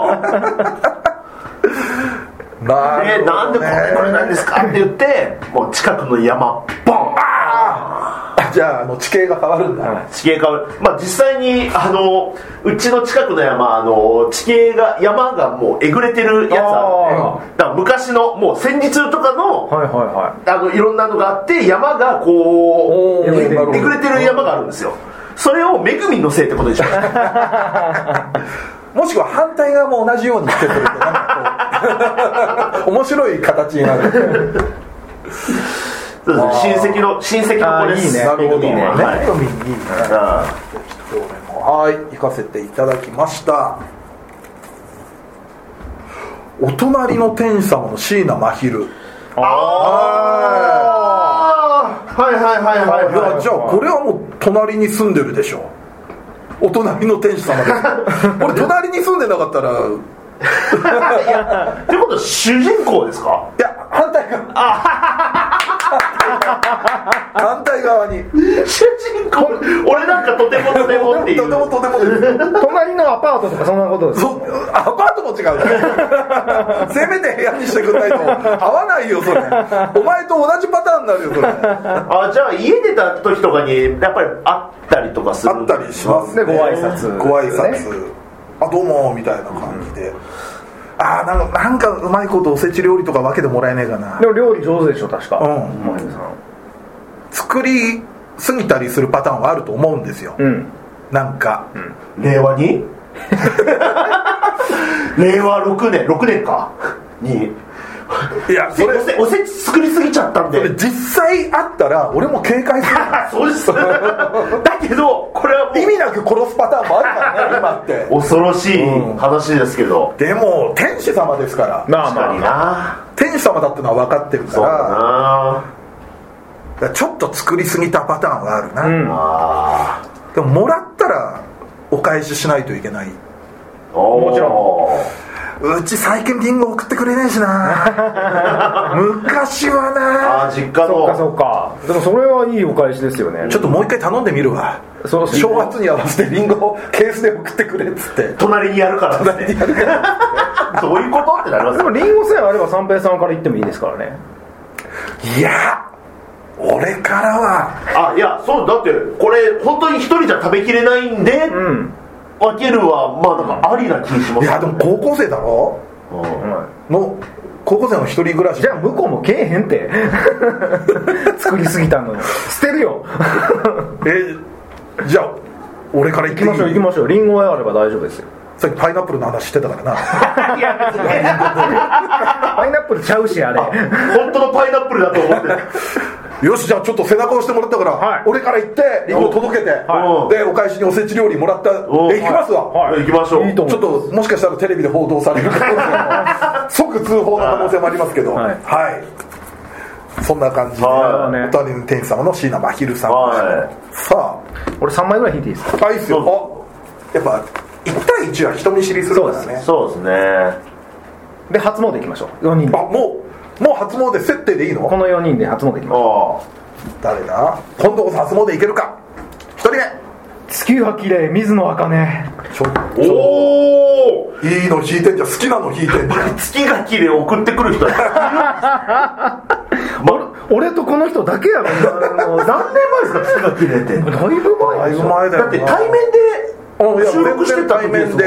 なるほどね。なんでこれこれなんですかって言ってもう近くの山ボンああじゃあ、あの地形が変わるんだ、 はい、地形変わる。まあ実際にあのうちの近くの山あの地形が山がもうえぐれてるやつあって、だから昔のもう戦時中とかの、はいはいはい、あのいろんなのがあって山がこうえぐれてる山があるんですよ。それをめぐみのせいってことでしょもしくは反対側も同じようにしてくれてなんかこう面白い形になるそうですね、親戚の親戚の子です。いいね、 なるほどね。 はい 、はい、行かせていただきました。お隣の天使様の椎名真昼。 ああ、はいはいはいはい、はい、 いや、じゃあこれはもう隣に住んでるでしょ。お隣の天使様です俺隣に住んでなかったらいやってことは主人公ですか。 いや反対側反対側に主人公。俺なんかとてもとてもっていうとてもとても隣のアパートとかそんなことです。 そアパートも違うせめて部屋にしてくんないと合わないよそれ。お前と同じパターンになるよそれあ、じゃあ家出た時とかにやっぱり会ったりとかする。 会ったりしますね。 ご挨拶ご挨拶、ね、あどうもみたいな感じで、うん、あなんか、なんかうまいことおせち料理とか分けてもらえねえかな。 でも料理上手でしょ確か。うん、 お前さん作りすぎたりするパターンはあると思うんですよ、うん、なんか、 うん、令和に令和ろくねんろくねんかにいやそれお, せおせち作りすぎちゃったんで。それ実際あったら俺も警戒するそうですだけどこれはもう意味なく殺すパターンもあるからね今って恐ろしい話ですけど、 うん、でも天使様ですから。 まあまあな、 天使様だってのは分かってるから。 そうだな。 ちょっと作りすぎたパターンはあるな、 うん、 あでももらったらお返ししないといけない。 もちろんうち最近リンゴ送ってくれねえしな昔はなあ実家のそうかそうかでもそれはいいお返しですよね。 ちょっともう一回頼んでみるわ。そう正月に合わせてリンゴをケースで送ってくれっつって隣にやるからって隣にやるからどういうことってなります。 でもリンゴさえあれば三平さんから言ってもいいですからね。 いや俺からはあいやそうだってこれ本当に一人じゃ食べきれないんで、うん、分けるはまあなんかありな気します、ね、 いやでも高校生だろ、うん、の高校生の一人暮らしじゃあ向こうもけえへんって作りすぎたのに捨てるよえじゃあ俺から言っていい？ 行きましょう行きましょう。リンゴがあれば大丈夫ですよ。 さっきパイナップルの話してたからないやパイナップルちゃうしあれ本当のパイナップルだと思ってよしじゃあちょっと背中を押してもらったから、はい、俺から行ってリンゴを届けて、はい、でお返しにおせち料理もらったで行きますわ、 はいはい、行きましょう。 いいとちょっともしかしたらテレビで報道される可能性も即通報の可能性もありますけど、はい、はい、そんな感じで、はい、お隣の店主様の椎名真昼さん、はい、さあ俺さんまいぐらい引いていいですか？ あいいっすよ。あやっぱいち対いちは人見知りするからね。 そうですね。 で初詣行きましょう。よにんで。 あもうもう初詣設定でいいの？このよにんで初詣行きましょう。誰だ？今度こそ初詣行けるか。ひとりめ月が綺麗水野茜。 ちょおおいいの引いてんじゃん。好きなの引いてんじゃん。 月が綺麗送ってくる人俺とこの人だけやろ。何年前ですか月が綺麗って。だいぶ前でしょ。 だいぶ前だよ。 だって対面で収録してた時ですもんね。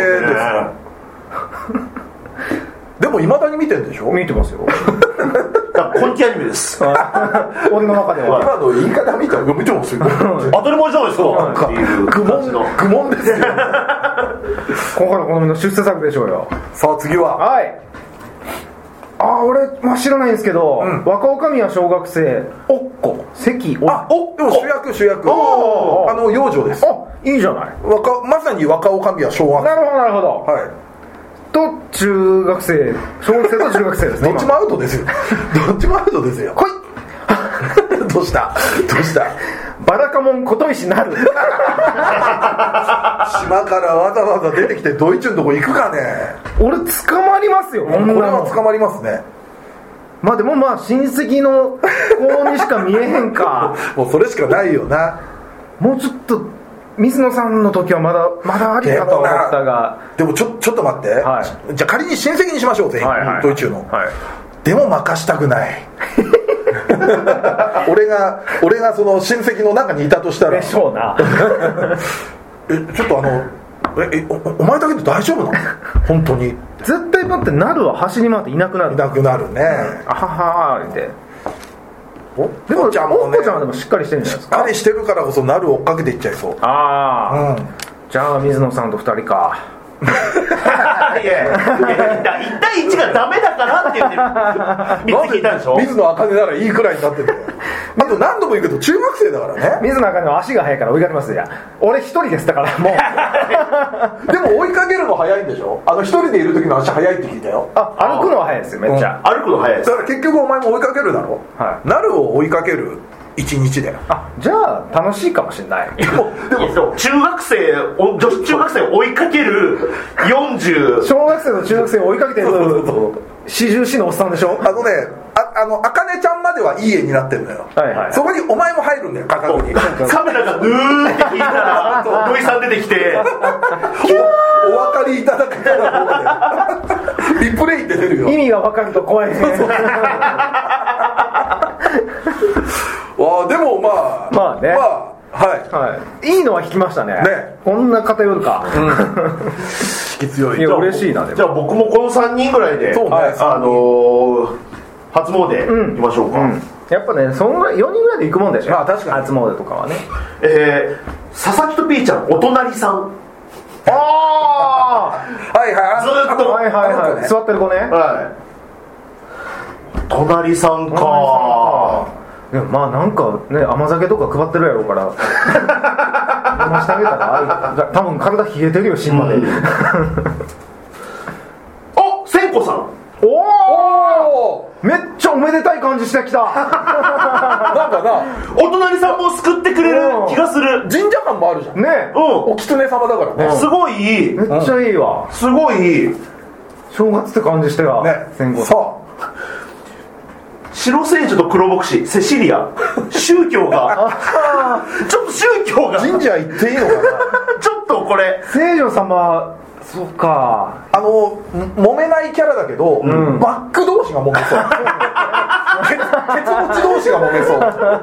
でもいまだに見てるでしょ？ 見てますよ今期アニメです俺の中では今の言い方見たら見てますよ当たり前じゃないですかっていう愚問愚問ですよ今回の好みの出世作でしょうよ。 さあ次ははいああ俺、まあ、知らないんですけど、うん、若女将は小学生おっこ関おあおでも主役主役あの幼女です。 あいいじゃない。 若まさに若女将は小学生。 なるほどなるほどはいと中学生小学生と中学生ですねどっちもアウトですよどっちもアウトですよ来いどうしたどうしたバラカモン琴石なる島からわざわざ出てきてドイツのとこ行くかね。 俺捕まりますよ。これは捕まりますね。 まあでもまあ親戚の子にしか見えへんかもうそれしかないよな。 もうちょっと水野さんの時はまだまだありかと思ったがでもちょ、ちょっと待って、はい、じゃあ仮に親戚にしましょう全員、はいはい、ドイツの、はい、でも任したくない俺が俺がその親戚の中にいたとしたらでしょうなえちょっとあのえお, お前だけで大丈夫なの本当に絶対だってなるは走り回っていなくなるいなくなるね、うん、 あははーっておでもおっこちゃんはでもしっかりしてるんじゃないですか。 しっかりしてるからこそなるを追っかけていっちゃいそう。 ああ、うん、じゃあ水野さんとふたりかいやいやいち対いちがダメだからって言ってみっつ聞いたんでしょ。 水野茜ならいいくらいになってるんだよあと何度も言うけど中学生だからね。 水野茜は足が速いから追いかけますよ。俺一人ですだからもうでも追いかけるの早いんでしょ。あの一人でいる時の足速いって聞いたよ。 あ歩くのは速いですよめっちゃ、 うん、歩くの速いです。 だから結局お前も追いかけるだろ、はい、なるを追いかける一日だよ。 あじゃあ楽しいかもしれないでもでも中学生女子中学生を追いかけるよんじゅう小学生と中学生を追いかけてる四十四のおっさんでしょ。 あのねああの茜ちゃんまではいい絵になってるのよ、はいはい、そこにお前も入るんだよ価格に。 カメラがヌーって引いたら土井さん出てきてお, お分かりいただけたらもうねリプレイって出るよ。 意味が分かると怖いねあでもまあまあね、まあはい、 はい、いいのは引きましたね。 ねこんな偏るか、うん、 引き強い。 いや嬉しいな。でもじゃあ僕もこのさんにんぐらいで、 そうね、 はい、あのー、初詣行きましょうか、うんうん、 やっぱねそんぐらいよにんぐらいで行くもんでしょ。 まあ確かに初詣とかはね。 えー、佐々木とピーちゃんお隣さん。 ああはいはいずっとはいはいはい、ね、座ってる子ね。 はい隣さんか。 いやまあなんかね甘酒とか配ってるやろうから飲ましてあげたら多分体冷えてるよ芯まで、うん、 あ千子さん。 おおめっちゃおめでたい感じしてきたなんかなお隣さんも救ってくれる気がする。 神社感もあるじゃんね。 うん、 お狐様だからね、 すごいいい。 めっちゃいいわ、 すごいいい。 正月って感じしてたね。 戦後さあ白聖女と黒牧師セシリア、宗教がちょっと宗教が神社行っていいのかなちょっとこれ聖女様、そうか、 あの揉めないキャラだけど、うん、バック同士が揉めそうケツ持ち同士が揉め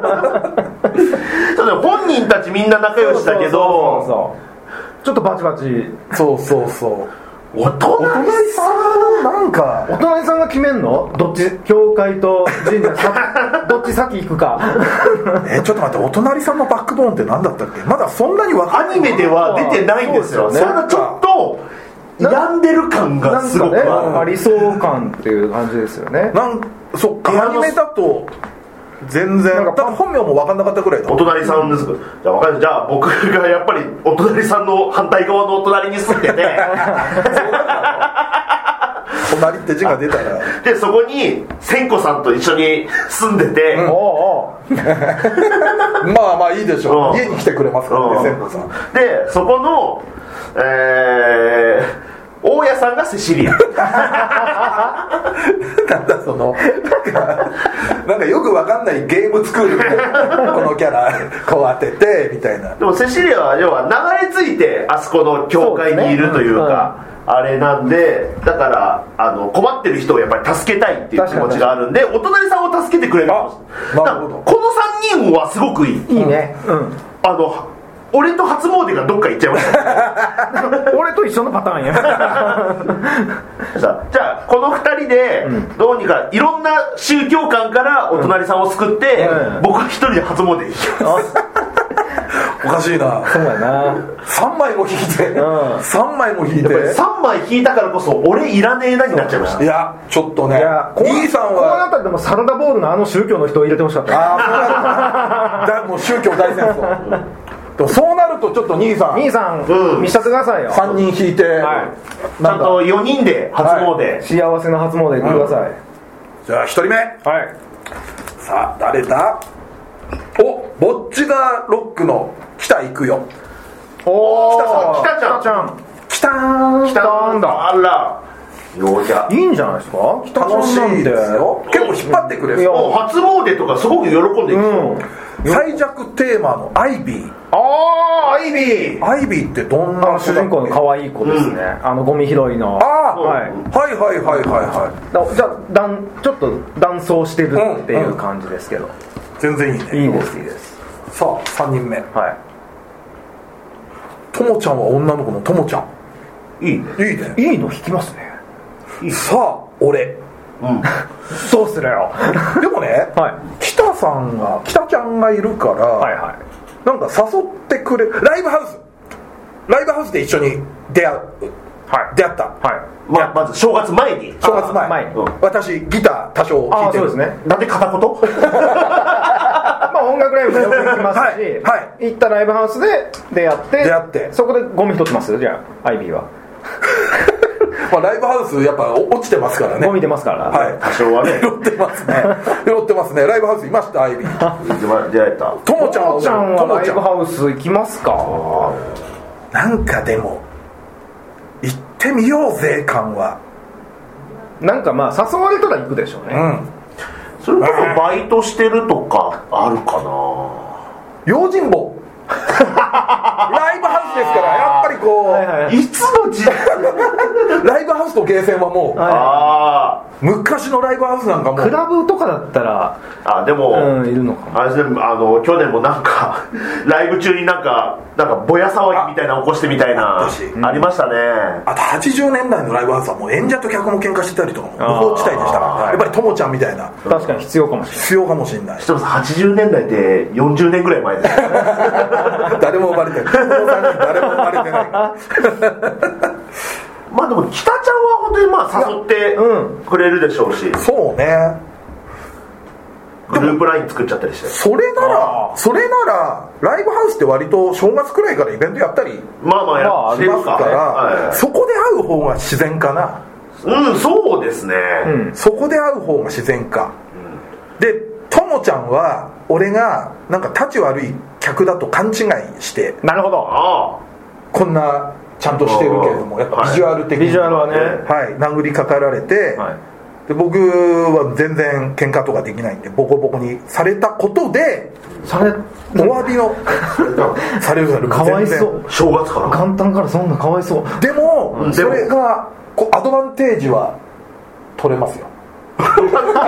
そう本人たちみんな仲良しだけど、そうそうそうそうちょっとバチバチ、 そうそうそう、 お隣さんなんかお隣さんが決めんの？どっち教会と神社どっち先行くかえちょっと待って、お隣さんのバックボーンって何だったっけ？まだそんなに分かんない。 アニメでは出てないんですよ。それがちょっと病んでる感がすごくある、 なんかね、ありそう感っていう感じですよね。 なんそっか、アニメだと全然なんか本名も分かんなかったくらいだ。 お隣さんです、うん、じゃあ分かりました。じゃあ僕がやっぱりお隣さんの反対側のお隣に住んでて隣って字が出たらでそこに千子さんと一緒に住んでて、うん、おうおうまあまあいいでしょう、うん、家に来てくれますからね、千子さんでそこのえー大家さんがセシリアなんだそのなんかよくわかんないゲーム作るみたいなこのキャラこう当ててみたいな。 でもセシリアは要は流れ着いてあそこの教会にいるというか、ね、うん、あれなんで、だからあの困ってる人をやっぱり助けたいっていう気持ちがあるんで、お隣さんを助けてくれる。なるほど。このさんにんはすごくいい。 いいね、うん、 あの俺と初詣がどっか行っちゃいました俺と一緒のパターンやじゃあこのふたりでどうにかいろんな宗教観からお隣さんを救って、うん、僕は一人で初詣行きますおかしいな。 そうやな。 さんまいも引いて、うん、さんまいも引いてさんまい引いたからこそ俺いらねえなになっちゃいました。 いやちょっとね、いや兄さんはこの中でもサラダボールのあの宗教の人を入れてほしかった。 ああだもう宗教大戦争でもそうなるとちょっと兄さん兄さん、うん、見せてくださいよ。 さんにん引いて、はい、ちゃんとよにんで初詣、はい、 幸せな初詣行ってください、うん、 じゃあひとりめ、はい、さあ誰だ。おぼっちがロックの北行くよ。 おお北ちゃん北ちゃん北ーん北ーんだ。 あらよじゃいいんじゃないですか。 楽しいですよ。結構引っ張ってくれる。 もう初詣とかすごく喜んでいく、うん、 最弱テーマのアイビー。 ああアイビーアイビーってどんな主人公の可愛い子ですね、うん、あのゴミ拾いの。 ああ、はい、はいはいはいはいはい。 じゃあだんちょっと男装してるっていう感じですけど、うんうん、 全然いいね。 いいですいいです。 さあさんにんめ、 はい、 ともちゃんは女の子のともちゃん。 いいいいね。 いいの引きますね。 いい。さあ俺、 うん、そうするよでもね、はい、北さんが北ちゃんがいるから、はいはい、なんか誘ってくれライブハウスライブハウスで一緒に出会う、はい、出会った、 はいま, まず正月前に正月前前、うん、私ギター多少弾いてる。 そうですね。 なんで片言まあ音楽ライブもよく行きますし、はいはい、行ったライブハウスで出会って出会ってそこでゴミ拾ってます。じゃあアイビーはまあライブハウスやっぱ落ちてますからね。 ゴミ出ますから、 はい、多少はね拾ってますね拾ってますね。ライブハウスいましたアイビー出会えた。 ともちゃんはちゃんはライブハウス行きますか。 なんかでも行ってみようぜ感はなんかまあ誘われたら行くでしょうね、うん、 それこそバイトしてるとかあるかな。 用心棒ライブハウスですからやっぱりこう、はいはいはい、 いつの時代ライブハウスとゲーセンはもう、はい、あ昔のライブハウスなんかもうクラブとかだったらあでも、 うん、いるのかも。 あれでもあの去年もなんかライブ中になんかなんかぼや騒ぎみたいな起こしてみたいな あ,、うん、ありましたね。 あとはちじゅうねんだいのライブハウスはもう演者と客も喧嘩してたりとかも無法地帯でしたから、はい、やっぱりともちゃんみたいな確かに必要かもしれない必要かもしれない。 してもはちじゅうねんだいってよんじゅうねんぐらい前です誰も生まれてない誰も生まれてないまあでも北ちゃんは本当にまあ誘ってくれるでしょうし、 うん、そうね。 グループライン作っちゃったりして。 それならそれならライブハウスって割と正月くらいからイベントやったりまあまあやってますから、はいはい、そこで会う方が自然かな。 うん、そうですね、 うん、そこで会う方が自然か、うん、でともちゃんは俺がなんか立ち悪い客だと勘違いして、 なるほど、あこんなちゃんとしてるけれどもやっぱビジュアル的に、はい、 ビジュアルはね、 はい、殴りかかられて、はい、で僕は全然喧嘩とかできないんでボコボコにされたことでされお詫びをされるされるかわいそう、 正月から元旦からそんなかわいそう。 でも、うん、それがこうアドバンテージは取れますよお詫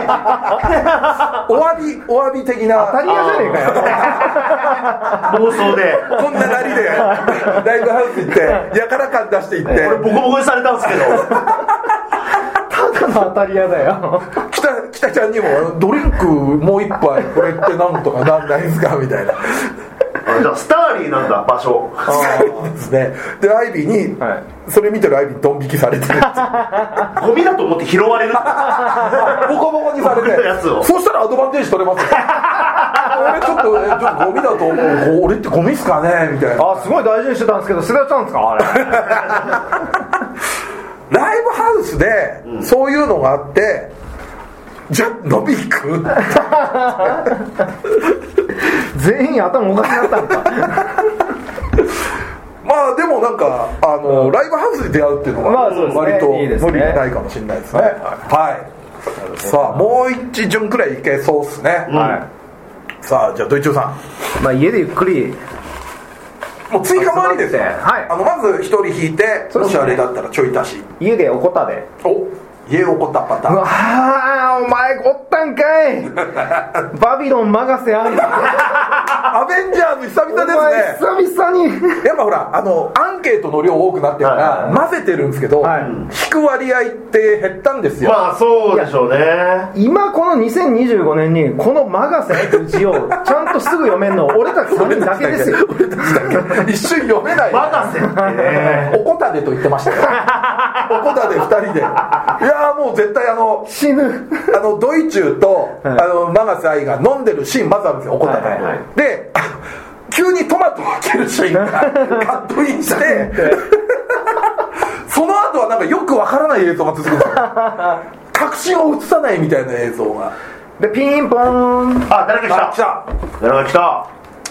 びお詫び的な当たり屋じゃねえかよ妄想でこんななりでライブハウス行ってやから感出していって俺ボコボコにされたんですけどただの当たり屋だよ北, 北ちゃんにもドリンクもう一杯これってなんとかなんないですかみたいなじゃあスターリーなんだ場所ですね。でアイビーに、はい、それ見てるアイビーにドン引きされてるゴミだと思って拾われるボコボコにされてそしたらアドバンテージ取れますよ俺ちょっと、えちょっとゴミだと思う俺ってゴミっすかねみたいなあすごい大事にしてたんですけど捨てちゃうんですかあれライブハウスで、うん、そういうのがあってじゃあ飲み行く全員頭おかしくなったんかまあでもなんかあの、うん、ライブハウスで出会うっていうのが割と無理ないかもしれないですね、はい、はい、さあもう一巡くらいいけそうですね、うん、はい、さあじゃあドイチューさん、まあ、家でゆっくりもう追加もありですよ、はい、あのまず一人引いて、ね、もしあれだったらちょい足し家でおこたでお家おこたパターン。うわーお前おったんかいバビロンマガセあんアベンジャーズ久々ですね。久々にやっぱほらあのアンケートの量多くなってるから、はい、混ぜてるんですけど、はい、引く割合って減ったんですよ。 まあそうでしょうね。 今このにせんにじゅうごねんにこのマガセという字をちゃんとすぐ読めるの俺たちさんにんだけですよ俺たちだけ一瞬読めない、 マガセってねおこたでと言ってましたよおこたでふたりでいやもう絶対あの死ぬあのドイチューと、はい、あの永瀬愛が飲んでるシーンまずあるんですよ、おこたで、はいはいはい、で急にトマトを開けるシーンがカットインしてその後はなんかよくわからない映像が続くんですよ確信を映さないみたいな映像がでピンポーンあ誰か来た来た誰か来た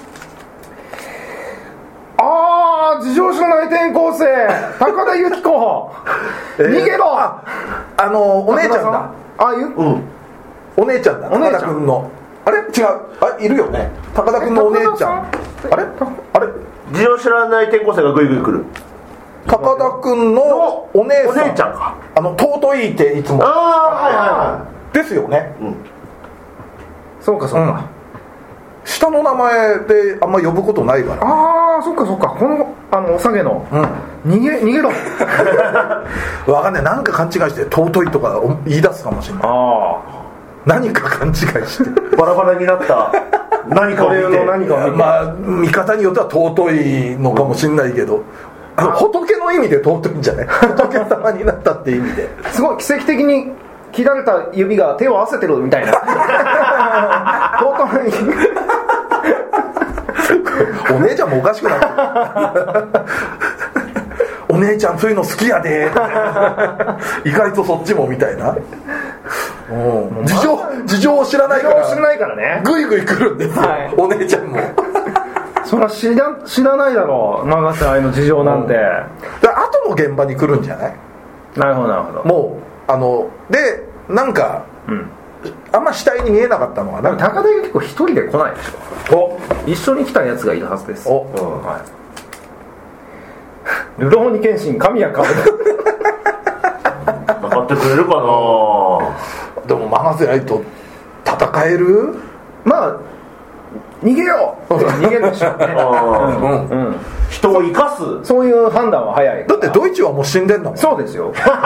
あー、自称種内転校生高田由紀子逃げろ、 ああのお姉ちゃんだあゆ、 うん、お姉ちゃんだ高田君のあれ違うあいるよね高田君のお姉ちゃんあれあれ自称知らない転校生がグイグイ来る高田君のお姉さんお姉ちゃんかあの尊いっていつもああはいはいはいですよね、うん、 そうかそうか、うん下の名前であんま呼ぶことないから、ね、 ああそっかそっかこのあのお下げの、うん、逃げ逃げろわかんないなんか勘違いして尊いとか言い出すかもしれないあ何か勘違いしてバラバラになった何かを見て何かを見てまあ見方によっては尊いのかもしれないけど、うん、あの仏の意味で尊いんじゃない仏様になったっていう意味ですごい奇跡的に切られた指が手を合わせてるみたいな尊いお姉ちゃんもおかしくなってお姉ちゃんそういうの好きやで意外とそっちもみたいな事情事情を知らないから知らないからねグイグイ来るんですよ、はい、お姉ちゃんもそりゃ知ら、知らないだろう永瀬愛の事情なんて、うん、 で後の現場に来るんじゃない？ なるほどなるほどもうあのでなんか、うん、あんま死体に見えなかったのはなんか高田由紀子一人で来ないでしょお一緒に来たやつがいるはずですお、うんはい、ルローニケンシン神谷かぶ分かってくれるかなでも永瀬愛と戦えるまあ逃げよう逃げましょうねうんうん、 人を生かすそういう判断は早いだってドイツはもう死んでんだもんそうですよ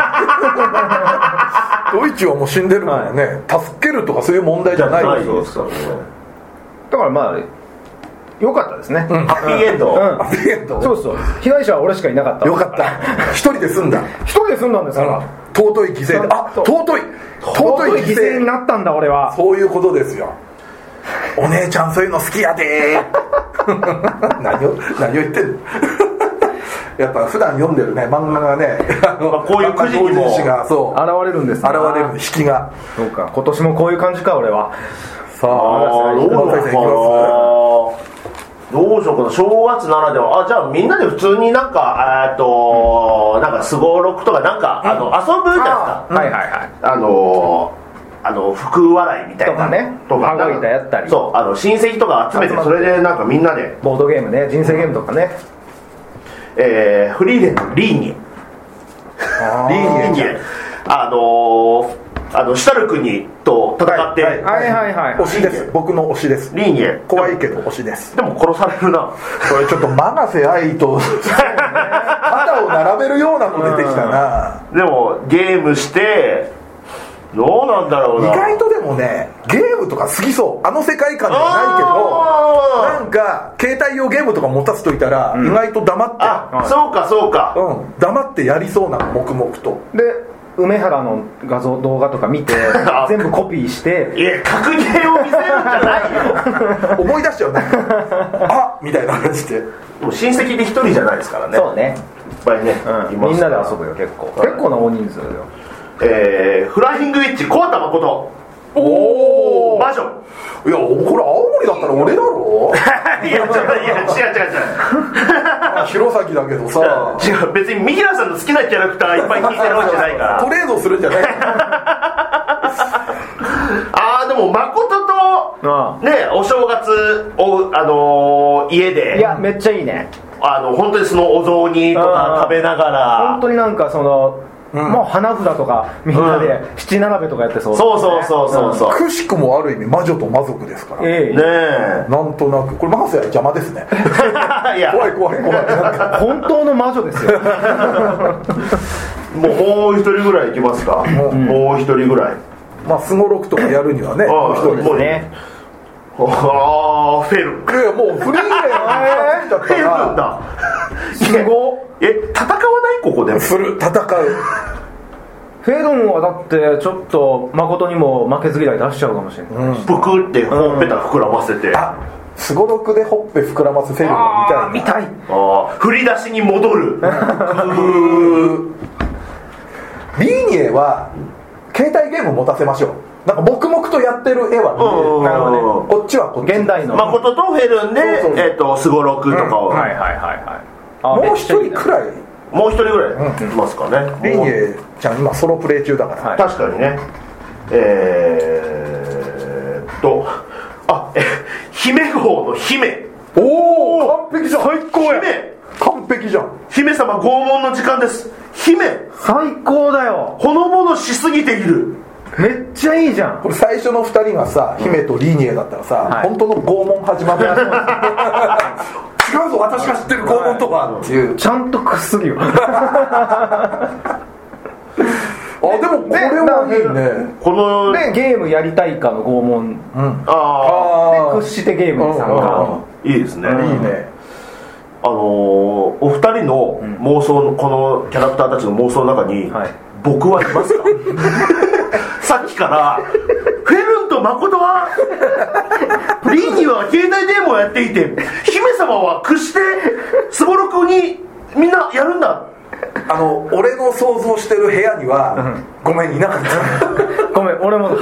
ドイツはもう死んでるからね、はい、助けるとかそういう問題じゃないですからねだからまあ良かったですね、 うん、ハッピーエンド、うん、 ハッピーエンドそうそう被害者は俺しかいなかったよかった一人で済んだ一人で済んだんですから、うん、 尊い犠牲であ尊い尊い犠牲になったんだ俺はそういうことですよお姉ちゃんそういうの好きやで何を何を言ってんのやっぱ普段読んでるね漫画がねこういうくじにもそう現れるんですね。 現れる引きが。 そうか、今年もこういう感じか俺は。 さあどうしようかな、どうしようかな、正月ならでは。あ、じゃあみんなで普通になんかえっとなんかすごろくとかなんか、うん、あの遊ぶじゃないですか、 はいはいはい、 あのあの福笑いみたいなとかね、 とか羽子板やったり、 そう、あの親戚とか集めて、それでなんかみんなでボードゲームね、人生ゲームとかね、 えー、フリーレンのリーニエリーニエあのーあのシュタルクニと戦って、 はいはいはいはい、 推しです。僕の推しです。 リーニエ怖いけど推しです。 でも殺されるな。 これちょっと永瀬愛と肩を並べるようなの出てきたな。 でもゲームしてどうなんだろうな。 意外とでもね、ゲームとか好きそう。あの世界観ではないけど、なんか携帯用ゲームとか持たせといたら、うん、意外と黙って、 あ、そうかそうか、 うん、黙ってやりそうなの、黙々と。 で梅原の画像動画とか見て全部コピーして、 いや格ゲーを見せるんじゃないよ思い出しちゃうねあみたいな感じで。 もう親戚で一人じゃないですからね。 そうね、 いっぱいね、 うん、みんなで遊ぶよ。結構、はい、結構な大人数よ。 えー、フライングウィッチ小畑誠。 おお、 魔女。 いや、これ青森だったら俺だろいや、ちょっと、いや、違う違う違う弘前だけどさ、 違う、別に三平さんの好きなキャラクターいっぱい聞いてるわけじゃないからトレードするんじゃないあー、でも誠とね、お正月お、あのー、家で、 いや、めっちゃいいね。 あの本当にそのお雑煮とか食べながら、 本当になんかその、うん、もう花札とかみんなで七並べとかやってそう、ね、 そうそうそうそうそう、 うん、くしくもある意味魔女と魔族ですから、 えー、 ねえ、 なんとなくこれマハセは邪魔ですねいや怖い怖い怖い本当の魔女ですよもうもう一人ぐらいいきますか、うん、もう一人ぐらい、 まあすごろくとかやるにはね、もう一人ですね。 ああ、フェルン。 いや、もうフリーレンフェルンだ。 すごっ。 え、戦わないここで。 する、戦う。 フェルンはだってちょっと誠にも負けず嫌い出しちゃうかもしれない。 ぷくってほっぺた膨らませて。 あ、すごろくでほっぺ膨らますフェルンを見たい。 見たい。 ああ、振り出しに戻る。 リーニエは携帯ゲーム持たせましょう。なんか黙々とやってる絵は、 なるほどね、 こっちはこっち、 現代の誠とフェルンで、えっとすごろくとかを、 はいはいはいはい、 もう一人くらい、 もう一人ぐらいいますかね。 リーニエちゃん今ソロプレイ中だから、 はい、確かにね。えーっとあえ姫号の姫。 おお、完璧じゃん。 最高や。 姫完璧じゃん。 姫様拷問の時間です。姫最高だよ。 ほのぼのしすぎている。 めっちゃいいじゃん。 これ最初のふたりがさ、姫とリーニエだったらさ、はい、本当の拷問始まる違うぞ、私が知ってる拷問とかっていう、 ちゃんとくするよあ、 でもこれはいいね。 このでゲームやりたいかの拷問、うん、 ああで屈してゲームに参加、 いいですね、 いいね。 あのー、お二人の妄想の、このキャラクターたちの妄想の中に、はい、僕はいますかさっきからフェルンと誠はリーニは携帯電話をやっていて、姫様は屈してすごろくにみんなやるんだ。 あの俺の想像してる部屋には、うん、ごめんいなかったごめん俺も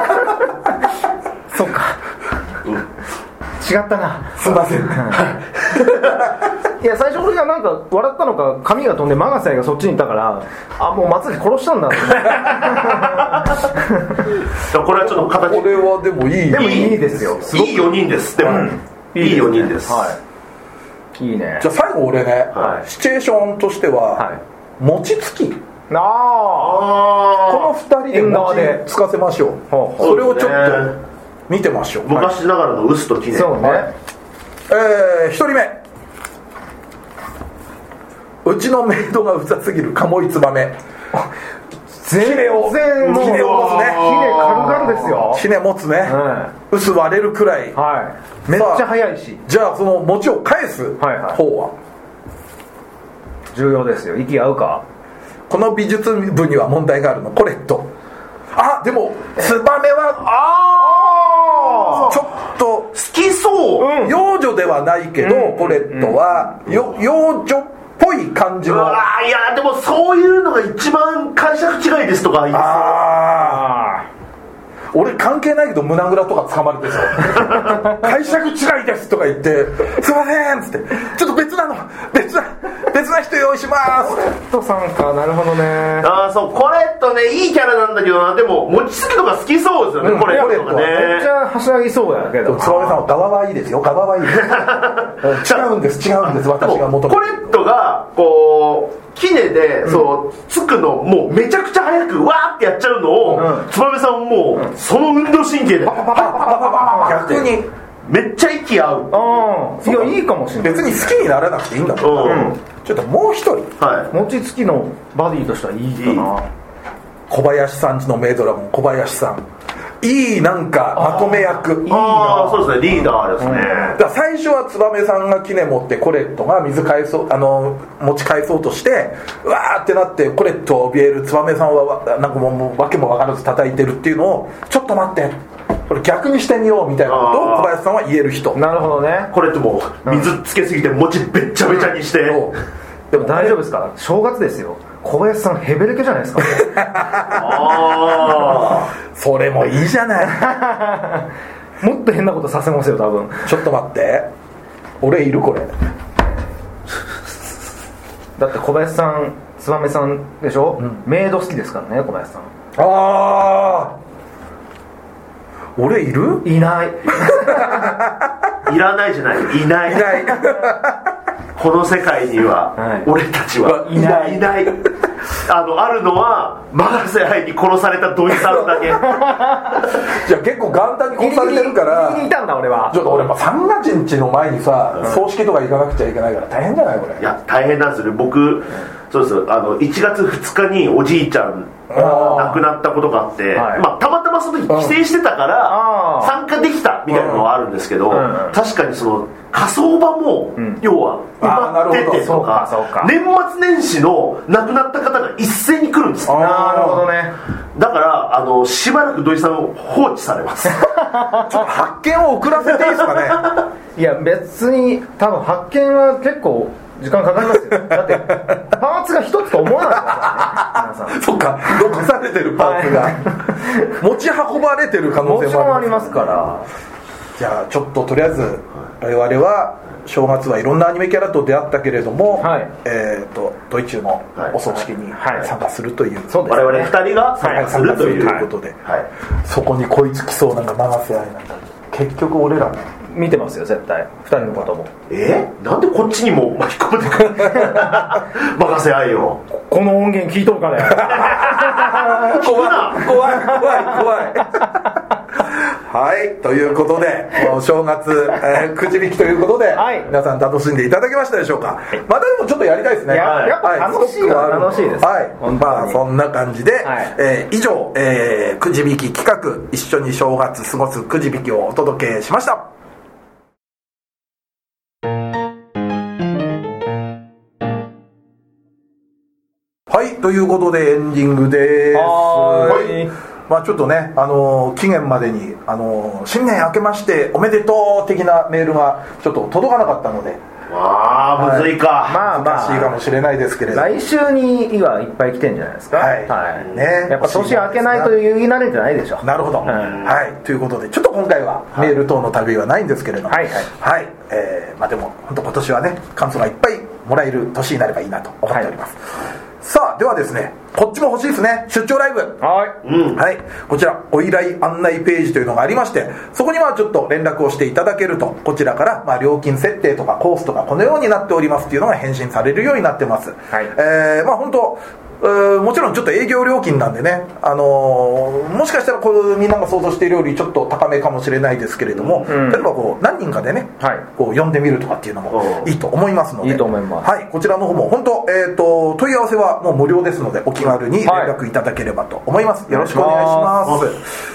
そっか、うん、違ったな、 すいませんいや最初俺がなんか笑ったのか髪が飛んでマガセがそっちにいたから、あもう松崎殺したんだこれはちょっと形、 これはでもいい、 でもいいですよ、 いいよにんです。でも、うん、いいよにんです、はい、 いいね。 じゃあ最後俺ね、はい、シチュエーションとしては、はい、餅つき、ああこのふたりで餅つかせましょう。それをちょっと見てましょう。 昔ながらの臼と杵。 そうね、はい、 えー、ひとりめ、うちのメイドがうざすぎる鴨居つばめ。 全然もうひねを持つね。ひね軽々ですよ。 ひね持つね、うん、薄割れるくらい、 はい、めっちゃ早いし。 じゃあその餅を返す方は、はいはい、 重要ですよ。息合うか。 この美術部には問題があるの。コレット、あでもツバメはあちょっと好きそう、 うん、幼女ではないけど、うん、コレットは、うん、よ幼女っぽい感じの。 ああ、いやでもそういうのが一番解釈違いですとか言いそう。 ああ、俺関係ないけど胸ぐらとか掴まれてさ解釈違いですとか言ってすいませんっつってちょっと別なの別な別な人用意しますコレットさんか、なるほどね。 ああ、そう、コレットね、いいキャラなんだけどな。でも餅つきとか好きそうですよね、うん、コレットがね。 めっちゃはしゃぎそうやけど、 つばめさんは側はいいですよ、側はいいです違うんです違うんです、私が求めてコレットがこうキネで、うん、そうつくのもうめちゃくちゃ早くわーってやっちゃうのを、うん、つばめさんもう、うん、その運動神経でパパパパパパパ逆にめっちゃ息合う。 ああ、いや、いいかもしれない。 別に好きにならなくていいんだもん、うん、ちょっともう一人、 はい、餅つきのバディとしてはいいかな。 小林さんちのメイドラゴン小林さん、いい、なんかまとめ役、いいな。 あ、そうですね、リーダーですね、うん、 だから最初はつばめさんがキネ持ってコレットが水返そう、あの持ち返そうとしてうわーってなってコレットを怯えるつばめさんはなんかもう、もう訳も分からず叩いてるっていうのをちょっと待ってこれ逆にしてみようみたいなことを小林さんは言える人。 なるほどね。 コレットも水つけすぎて餅べっちゃべちゃにして、うん、 でも大丈夫ですか、正月ですよ、小林さんヘベレケじゃないですかあそれもいいじゃないもっと変なことさせますよ多分。 ちょっと待って、俺いるこれだって小林さんつばめさんでしょ、うん、メイド好きですからね小林さん。 ああ、俺いる？ いないいらないじゃない、いないいないこの世界には、はい、俺たちはいないいないあのあるのは永瀬愛に殺された土井さんだけじゃあ結構元旦に殺されてるからいたんだ俺は。 ちょっと俺三が日の前にさ、うん、葬式とか行かなくちゃいけないから大変じゃないこれ。 いや大変なんですよ僕、うん、そうです、あのいちがつふつかにおじいちゃん亡くなったことがあって、はい、まあ、たまたまその時帰省してたから参加できたみたいなのはあるんですけど、うんうん、確かにその火葬場も、うん、要は埋まっててとか、か年末年始の亡くなった方が一斉に来るんです。 なるほどね。 だからあのしばらく土井さんを放置されますちょっと発見を遅らせていいですかねいや別に多分発見は結構時間かかりますよだってパーツが一つと思わないからね皆さん。 そっか、残されてるパーツが、はい、持ち運ばれてる可能性もあります、ね、 もちろんありますから。 じゃあちょっととりあえず我々は正月はいろんなアニメキャラと出会ったけれども、はい、えー、とドイツのお葬式に参加するという、はいはい、 そうですね、我々ふたりが参加するということで、はいはい、そこにこいつ来そうなんか永瀬愛なんか結局俺ら見てますよ絶対ふたりのことも。 えー、なんでこっちにも巻き込んでくる任せ愛よ。 この音源聞いとるかね怖い怖い怖い怖いはい、ということでお正月、えー、くじ引きということで、はい、皆さん楽しんでいただけましたでしょうか、はい、またでもちょっとやりたいですね。 や, やっぱ楽しいは楽しいです、 はい、まあそんな感じで、はい、えー、以上、えー、くじ引き企画一緒に正月過ごすくじ引きをお届けしました。はい、ということでエンディングです。はい、まあ、ちょっとね、あのー、期限までに、あのー、新年明けましておめでとう的なメールがちょっと届かなかったので、 ああ、むずいか、はい、 まあまあ難しいかもしれないですけれど、 来週にはいっぱい来てんじゃないですか。はい、はい、ね、やっぱ年明けないという言い慣れじゃないでしょ。 なるほど、うん、はい、ということでちょっと今回はメール等の旅はないんですけれども、はいはい、はい、えー、まあでも本当今年はね感想がいっぱいもらえる年になればいいなと思っております、はい。さあではですね、こっちも欲しいですね、出張ライブ。 はい、 うん、はい、こちらお依頼案内ページというのがありまして、そこにはちょっと連絡をしていただけると、こちらからまあ料金設定とかコースとかこのようになっておりますっていうのが返信されるようになってます、はい、えー、まあ本当もちろんちょっと営業料金なんでね、あのー、もしかしたらこうみんなが想像しているよりちょっと高めかもしれないですけれども、うん、例えばこう何人かでね、はい、こう呼んでみるとかっていうのもいいと思いますので、 いいと思います、 はい、こちらの方も本当、えーと、問い合わせはもう無料ですのでお気軽に連絡いただければと思います、はい、よろしくお願いします。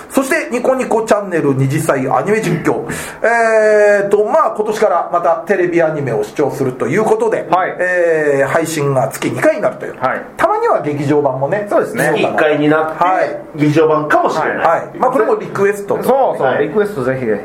そしてニコニコチャンネル二次祭アニメ実況、えーとまあ今年からまたテレビアニメを視聴するということで、はい、えー、配信が月にかいになるという、はい、たまには劇場版もね、 そうですね、 いっかいになって、はい、劇場版かもしれない、はいはい、 まあ、これもリクエストと、ね、 そうそう、リクエストぜひぜひ、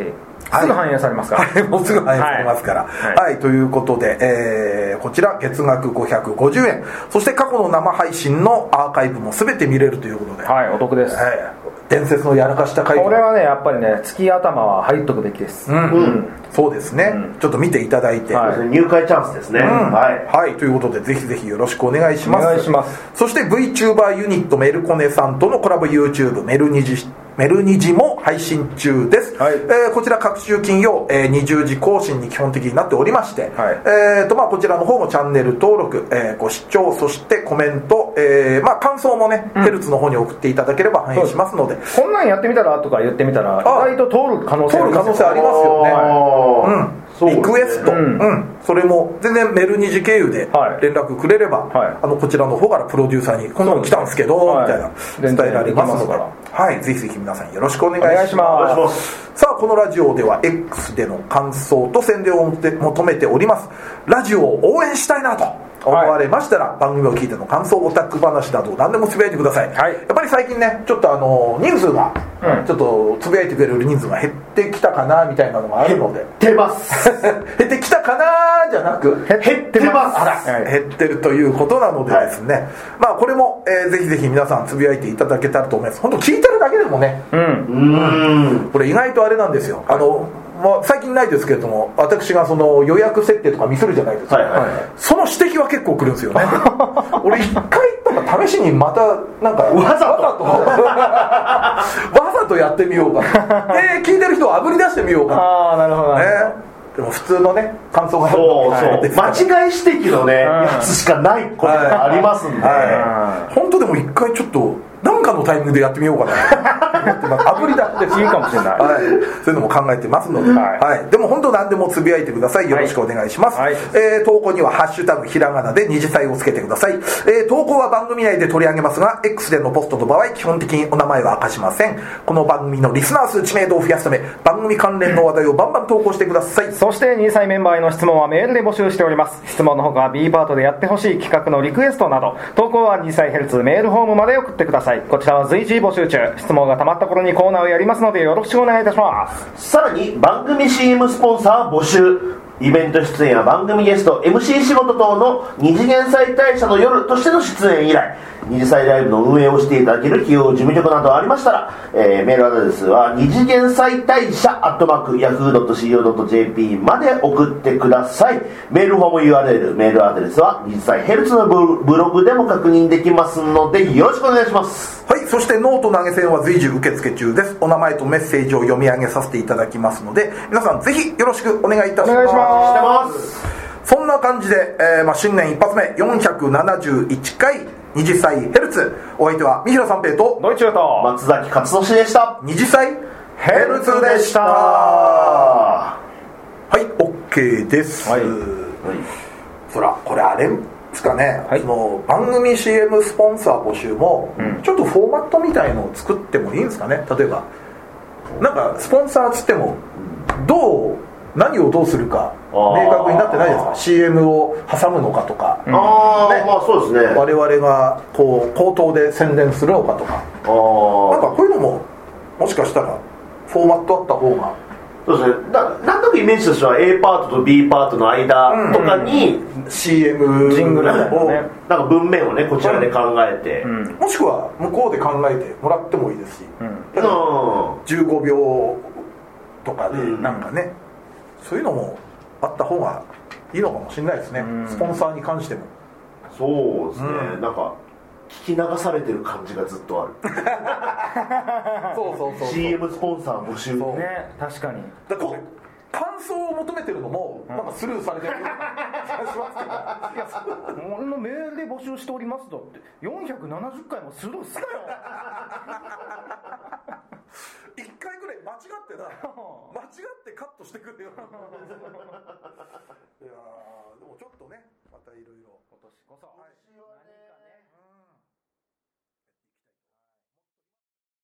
すぐ反映されますから、 はい、もうすぐ反映されますから、はいはいはい、ということで、えー、こちら月額ごひゃくごじゅうえん、そして過去の生配信のアーカイブも全て見れるということで、 はい、お得です、はい、 伝説のやらかした回、 これはねやっぱりね月頭は入っとくべきです、 うんうん、そうですね、うん、ちょっと見ていただいて、 はい、入会チャンスですね、うん、 はい、はい、ということでぜひぜひよろしくお願いします。 お願いします。 そして VTuber ユニットメルコネさんとのコラボ YouTube メルニジメルニジも配信中です、はい、えー、こちら各週金曜、えー、にじゅうじ更新に基本的になっておりまして、はい、えーとまあ、こちらの方もチャンネル登録、えー、ご視聴、そしてコメント、えーまあ、感想もね、うん、ヘルツの方に送っていただければ反映しますので、 こんなんやってみたらとか言ってみたら意外と通る可能性ありますよね。通る可能性ありますよね、うん、リクエスト、うんうん、それも全然メルニジ経由で連絡くれれば、はい、あのこちらの方からプロデューサーにこんなの来たんですけど、はい、みたいな伝えられますので、はい、ぜひぜひ皆さんよろしくお願いします。さあこのラジオでは X での感想と宣伝を求めております。ラジオを応援したいなと思われましたら、はい、番組を聞いての感想、オタク話など何でもつぶやいてください、はい、やっぱり最近ねちょっとあの人数が、うん、ちょっとつぶやいてくれる人数が減ってきたかなみたいなのがあるので、 減ってます減ってきたかなじゃなく減ってます、 あら、はい、減ってるということなのでですね、はい、まあこれも、えー、ぜひぜひ皆さんつぶやいていただけたらと思います。本当聞いてるだけでもね、うん、うんこれ意外とあれなんですよ、あのもう最近ないですけれども、私がその予約設定とかミスるじゃないですか、はいはいはい、その指摘は結構来るんですよね俺一回なんか試しにまたなんかわざとわざとやってみようかで聞いてる人をあぶり出してみようかああなるほどね。 でも普通のね感想がそうそう間違い指摘のね、うん、やつしかないことがありますんで、はいはい、本当でも一回ちょっと何かのタイミングでやってみようかなあぶり出していいかもしれない、はい、そういうのも考えてますので、はいはい、でも本当何でもつぶやいてください。よろしくお願いします、はい、えー、投稿にはハッシュタグひらがなで二次祭をつけてください、えー、投稿は番組内で取り上げますが X でのポストの場合基本的にお名前は明かしません。この番組のリスナー数知名度を増やすため番組関連の話題をバンバン投稿してください。 そしてにじ祭メンバーへの質問はメールで募集しております。質問のほか B パートでやってほしい企画のリクエストなど投稿はにじ祭ヘルツメールフォームまで送ってください。こちらは随時募集中。質問がたまった頃にコーナーをやりますのでよろしくお願いいたします。 さらに番組 シーエム スポンサー募集、イベント出演や番組ゲスト エムシー 仕事等の二次元祭大社の夜としての出演以来二次祭ライブの運営をしていただける企業事務局などありましたら、えー、メールアドレスは二次元祭大社アットマークヤフー ドット シーオー ドット ジェーピー まで送ってください。メールフォーム ユーアールエル メールアドレスは二次祭ヘルツのブログでも確認できますのでよろしくお願いします。 はい、そしてノート投げ銭は随時受付中です。お名前とメッセージを読み上げさせていただきますので皆さんぜひよろしくお願いいたします。お願いします。そんな感じで、えーまあ、新年一発目よんひゃくななじゅういちかい二次祭ヘルツ、お相手は三平三平とドイチューと松崎勝利でした。 二次祭ヘルツでした。はい、 OK です、はいはい、そらこれあれですかね、はい、その番組 シーエム スポンサー募集も、うん、ちょっとフォーマットみたいのを作ってもいいんですかね。例えばなんかスポンサーつってもどう何をどうするか明確になってないですか。 シーエム を挟むのかとか、 うん、ああ、ね、まあそうですね、 我々がこう口頭で宣伝するのかとか、あなんかこういうのももしかしたらフォーマットあった方がそうですね。だなんとなくイメージとしては A パートと B パートの間とかに、 うんうん、シーエムジングルを、 ね、なんか文面をねこちらで考えて、うんうん、もしくは向こうで考えてもらってもいいですし、うん、じゅうごびょうとかでなんかね、うん、そういうのもあった方がいいのかもしれないですね、うん、スポンサーに関しても。 そうですね、うん、なんか聞き流されてる感じがずっとあるそうそうそうそう シシーエム スポンサー募集ね、確かにだから感想を求めてるのもなんかスルーされてる気がしますけど、 俺のメールで募集しておりますだってよんひゃくななじゅっかいもスルーすかよいっかいぐらい間違ってな間違ってカットしてくれよいやでもちょっとねまたいろいろ今年こそ、はい